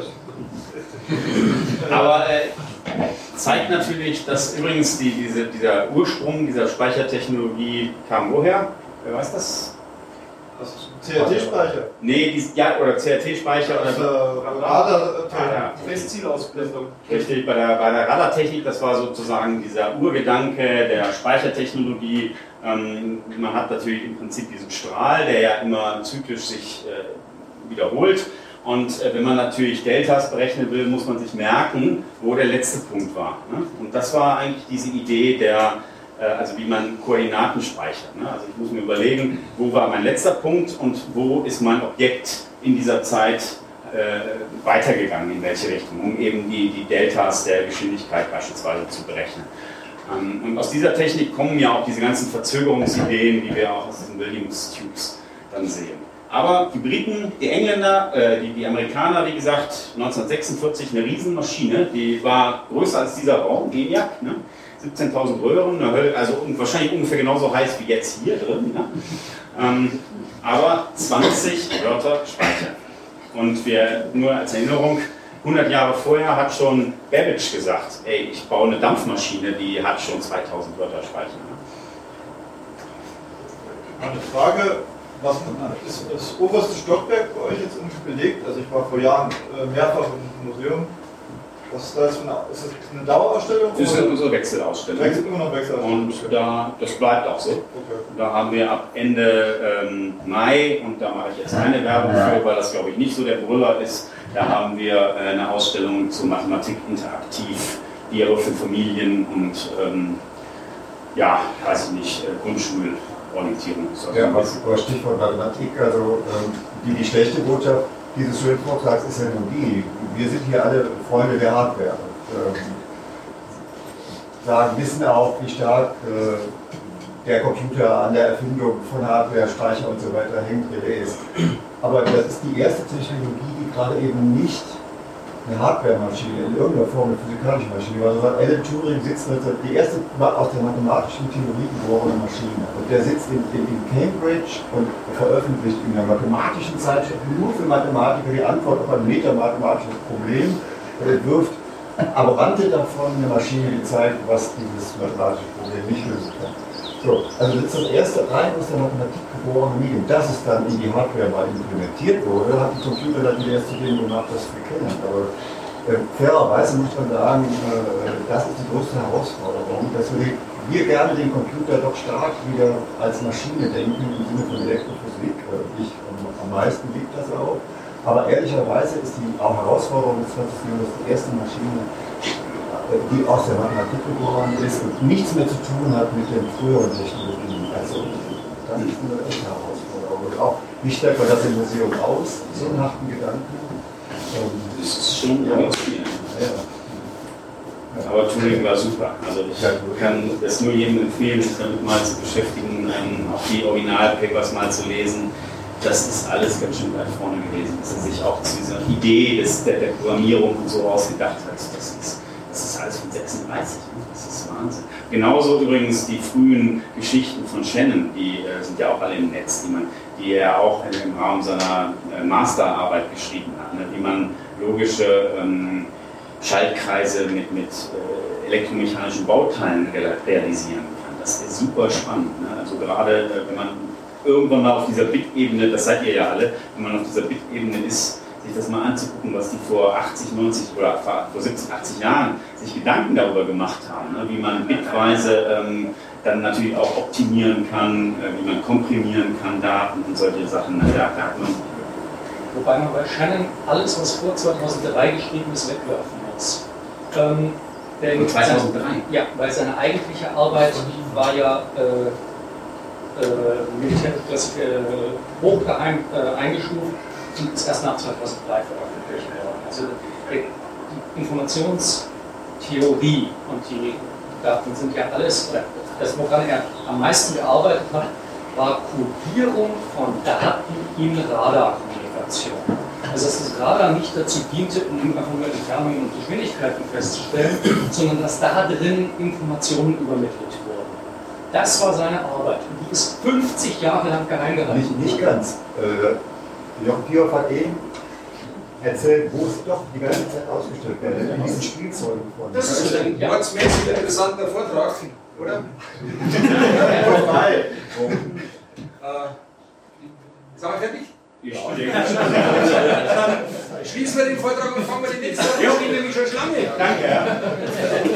Aber äh, zeigt natürlich, dass übrigens die, diese, dieser Ursprung dieser Speichertechnologie kam woher? Wer weiß das? C R T-Speicher. Nee, die, ja, oder C R T-Speicher Das ist oder äh, Radar. Radar. Festzielausblendung. Richtig, bei der, bei der Radartechnik, das war sozusagen dieser Urgedanke der Speichertechnologie. Ähm, man hat natürlich im Prinzip diesen Strahl, der ja immer zyklisch sich äh, wiederholt. Und äh, wenn man natürlich Deltas berechnen will, muss man sich merken, wo der letzte Punkt war. Ne? Und das war eigentlich diese Idee der, äh, also wie man Koordinaten speichert. Ne? Also ich muss mir überlegen, wo war mein letzter Punkt und wo ist mein Objekt in dieser Zeit äh, weitergegangen, in welche Richtung, um eben die, die Deltas der Geschwindigkeit beispielsweise zu berechnen. Ähm, und aus dieser Technik kommen ja auch diese ganzen Verzögerungsideen, die wir auch aus diesen Williams-Tubes dann sehen. Aber die Briten, die Engländer, äh, die, die Amerikaner, wie gesagt, neunzehnhundertsechsundvierzig eine Riesenmaschine, die war größer als dieser Raum, ENIAC, ne? siebzehntausend Röhren, eine Hölle, also wahrscheinlich ungefähr genauso heiß wie jetzt hier drin, ne? ähm, aber zwanzig Wörter Speicher. Und wir, nur als Erinnerung, hundert Jahre vorher hat schon Babbage gesagt, ey, ich baue eine Dampfmaschine, die hat schon zweitausend Wörter Speicher. Ne? Eine Frage, was ist das oberste Stockwerk bei euch jetzt irgendwie belegt? Also ich war vor Jahren äh, mehrfach im Museum. Was ist da jetzt für eine, ist das eine Dauerausstellung? Das ist unsere Wechselausstellung. Wechsel, immer noch Wechselausstellung. Und da, das bleibt auch so. Okay. Da haben wir ab Ende ähm, Mai, und da mache ich jetzt keine Werbung für, weil das glaube ich nicht so der Brüller ist, da haben wir äh, eine Ausstellung zur Mathematik interaktiv, die aber für Familien und ähm, ja, weiß ich nicht, äh, Grundschulorientierung ist. Also Ja, was Stichwort Mathematik, also ähm, die, die schlechte Botschaft dieses schönen Vortrags ist ja nun die, wir sind hier alle Freunde der Hardware. Und, ähm, sagen, wissen auch, wie stark äh, der Computer an der Erfindung von Hardware, Speicher und so weiter hängt, wie der ist. Aber das ist die erste Technologie, die gerade eben nicht eine Hardware-Maschine in irgendeiner Form eine physikalische Maschine war, sondern Alan Turing sitzt, die erste aus der mathematischen Theorie geborene Maschine. Und der sitzt in, in, in Cambridge und veröffentlicht in einer mathematischen Zeitschrift nur für Mathematiker die Antwort auf ein metamathematisches Problem und entwirft Aberrante davon eine Maschine, die zeigt, was dieses mathematische Problem nicht lösen kann. So, also das ist das erste rein aus der Mathematik geborene Medium. Dass es dann in die Hardware mal implementiert wurde, hat die Computer dann wieder erst zu dem gemacht, was wir kennen. Aber äh, fairerweise muss man sagen, äh, das ist die größte Herausforderung, dass wir, wir gerne den Computer doch stark wieder als Maschine denken, im Sinne von Elektrophysik. Äh, ich, am, am meisten liegt das auch. Aber ehrlicherweise ist die auch Herausforderung des zwanzigsten Jahrhunderts die erste Maschine, die aus der Mathematik geboren ist und nichts mehr zu tun hat mit den früheren Technologien. Also das ist eine echte Herausforderung. Und auch, wie stellt man das im Museum aus, so einen harten Gedanken? Das ist schon ja. viel. Ja. Aber Turing war super. Also ich Ja, kann das nur jedem empfehlen, sich damit mal zu beschäftigen, ähm, auch die Originalpapers mal zu lesen. Das ist alles ganz schön weit vorne gewesen, dass er sich auch zu dieser Idee des, der, der Programmierung und so ausgedacht hat. Das ist, das ist alles von sechsunddreißig. Ne? Das ist Wahnsinn. Genauso übrigens die frühen Geschichten von Shannon, die äh, sind ja auch alle im Netz, die, man, die er auch im Rahmen seiner äh, Masterarbeit geschrieben hat, ne? Wie man logische ähm, Schaltkreise mit, mit äh, elektromechanischen Bauteilen realisieren kann. Das ist super spannend. Ne? Also gerade äh, wenn man irgendwann mal auf dieser Bit-Ebene, das seid ihr ja alle, wenn man auf dieser Bit-Ebene ist, sich das mal anzugucken, was die vor achtzig, neunzig oder vor siebzig, achtzig Jahren sich Gedanken darüber gemacht haben, ne? Wie man bitweise ähm, dann natürlich auch optimieren kann, äh, wie man komprimieren kann, Daten und solche Sachen. Ne? Da, da hat man Wobei man bei Shannon alles, was vor zweitausenddrei geschrieben ist, wegwerfen muss. Ähm, denn zweitausenddrei? Seine, ja, weil seine eigentliche Arbeit war ja äh, äh, militärklassik äh, hochgeheim äh, eingestuft und ist erst nach zweitausenddrei veröffentlicht worden. Also äh, die Informationstheorie und die Daten sind ja alles, oder das, woran er am meisten gearbeitet hat, war Kodierung von Daten in Radarkommunikation. Also dass das Radar nicht dazu diente, um einfach nur Entfernungen und Geschwindigkeiten festzustellen, sondern dass da drin Informationen übermittelt wurden. Das war seine Arbeit. Und die ist fünfzig Jahre lang geheim gehalten. Nicht, nicht ganz. Äh, Jochen Pioff hat eben erzählt, wo es doch die ganze Zeit ausgestellt wird, in diesen Spielzeugen von. Das ist ein wortmäßig interessanter Vortrag, oder? Vorbei. äh, sind wir fertig? ja, Dann schließen wir den Vortrag und fangen wir den nächsten an. Ich habe nämlich schon Schlange. danke. Ja.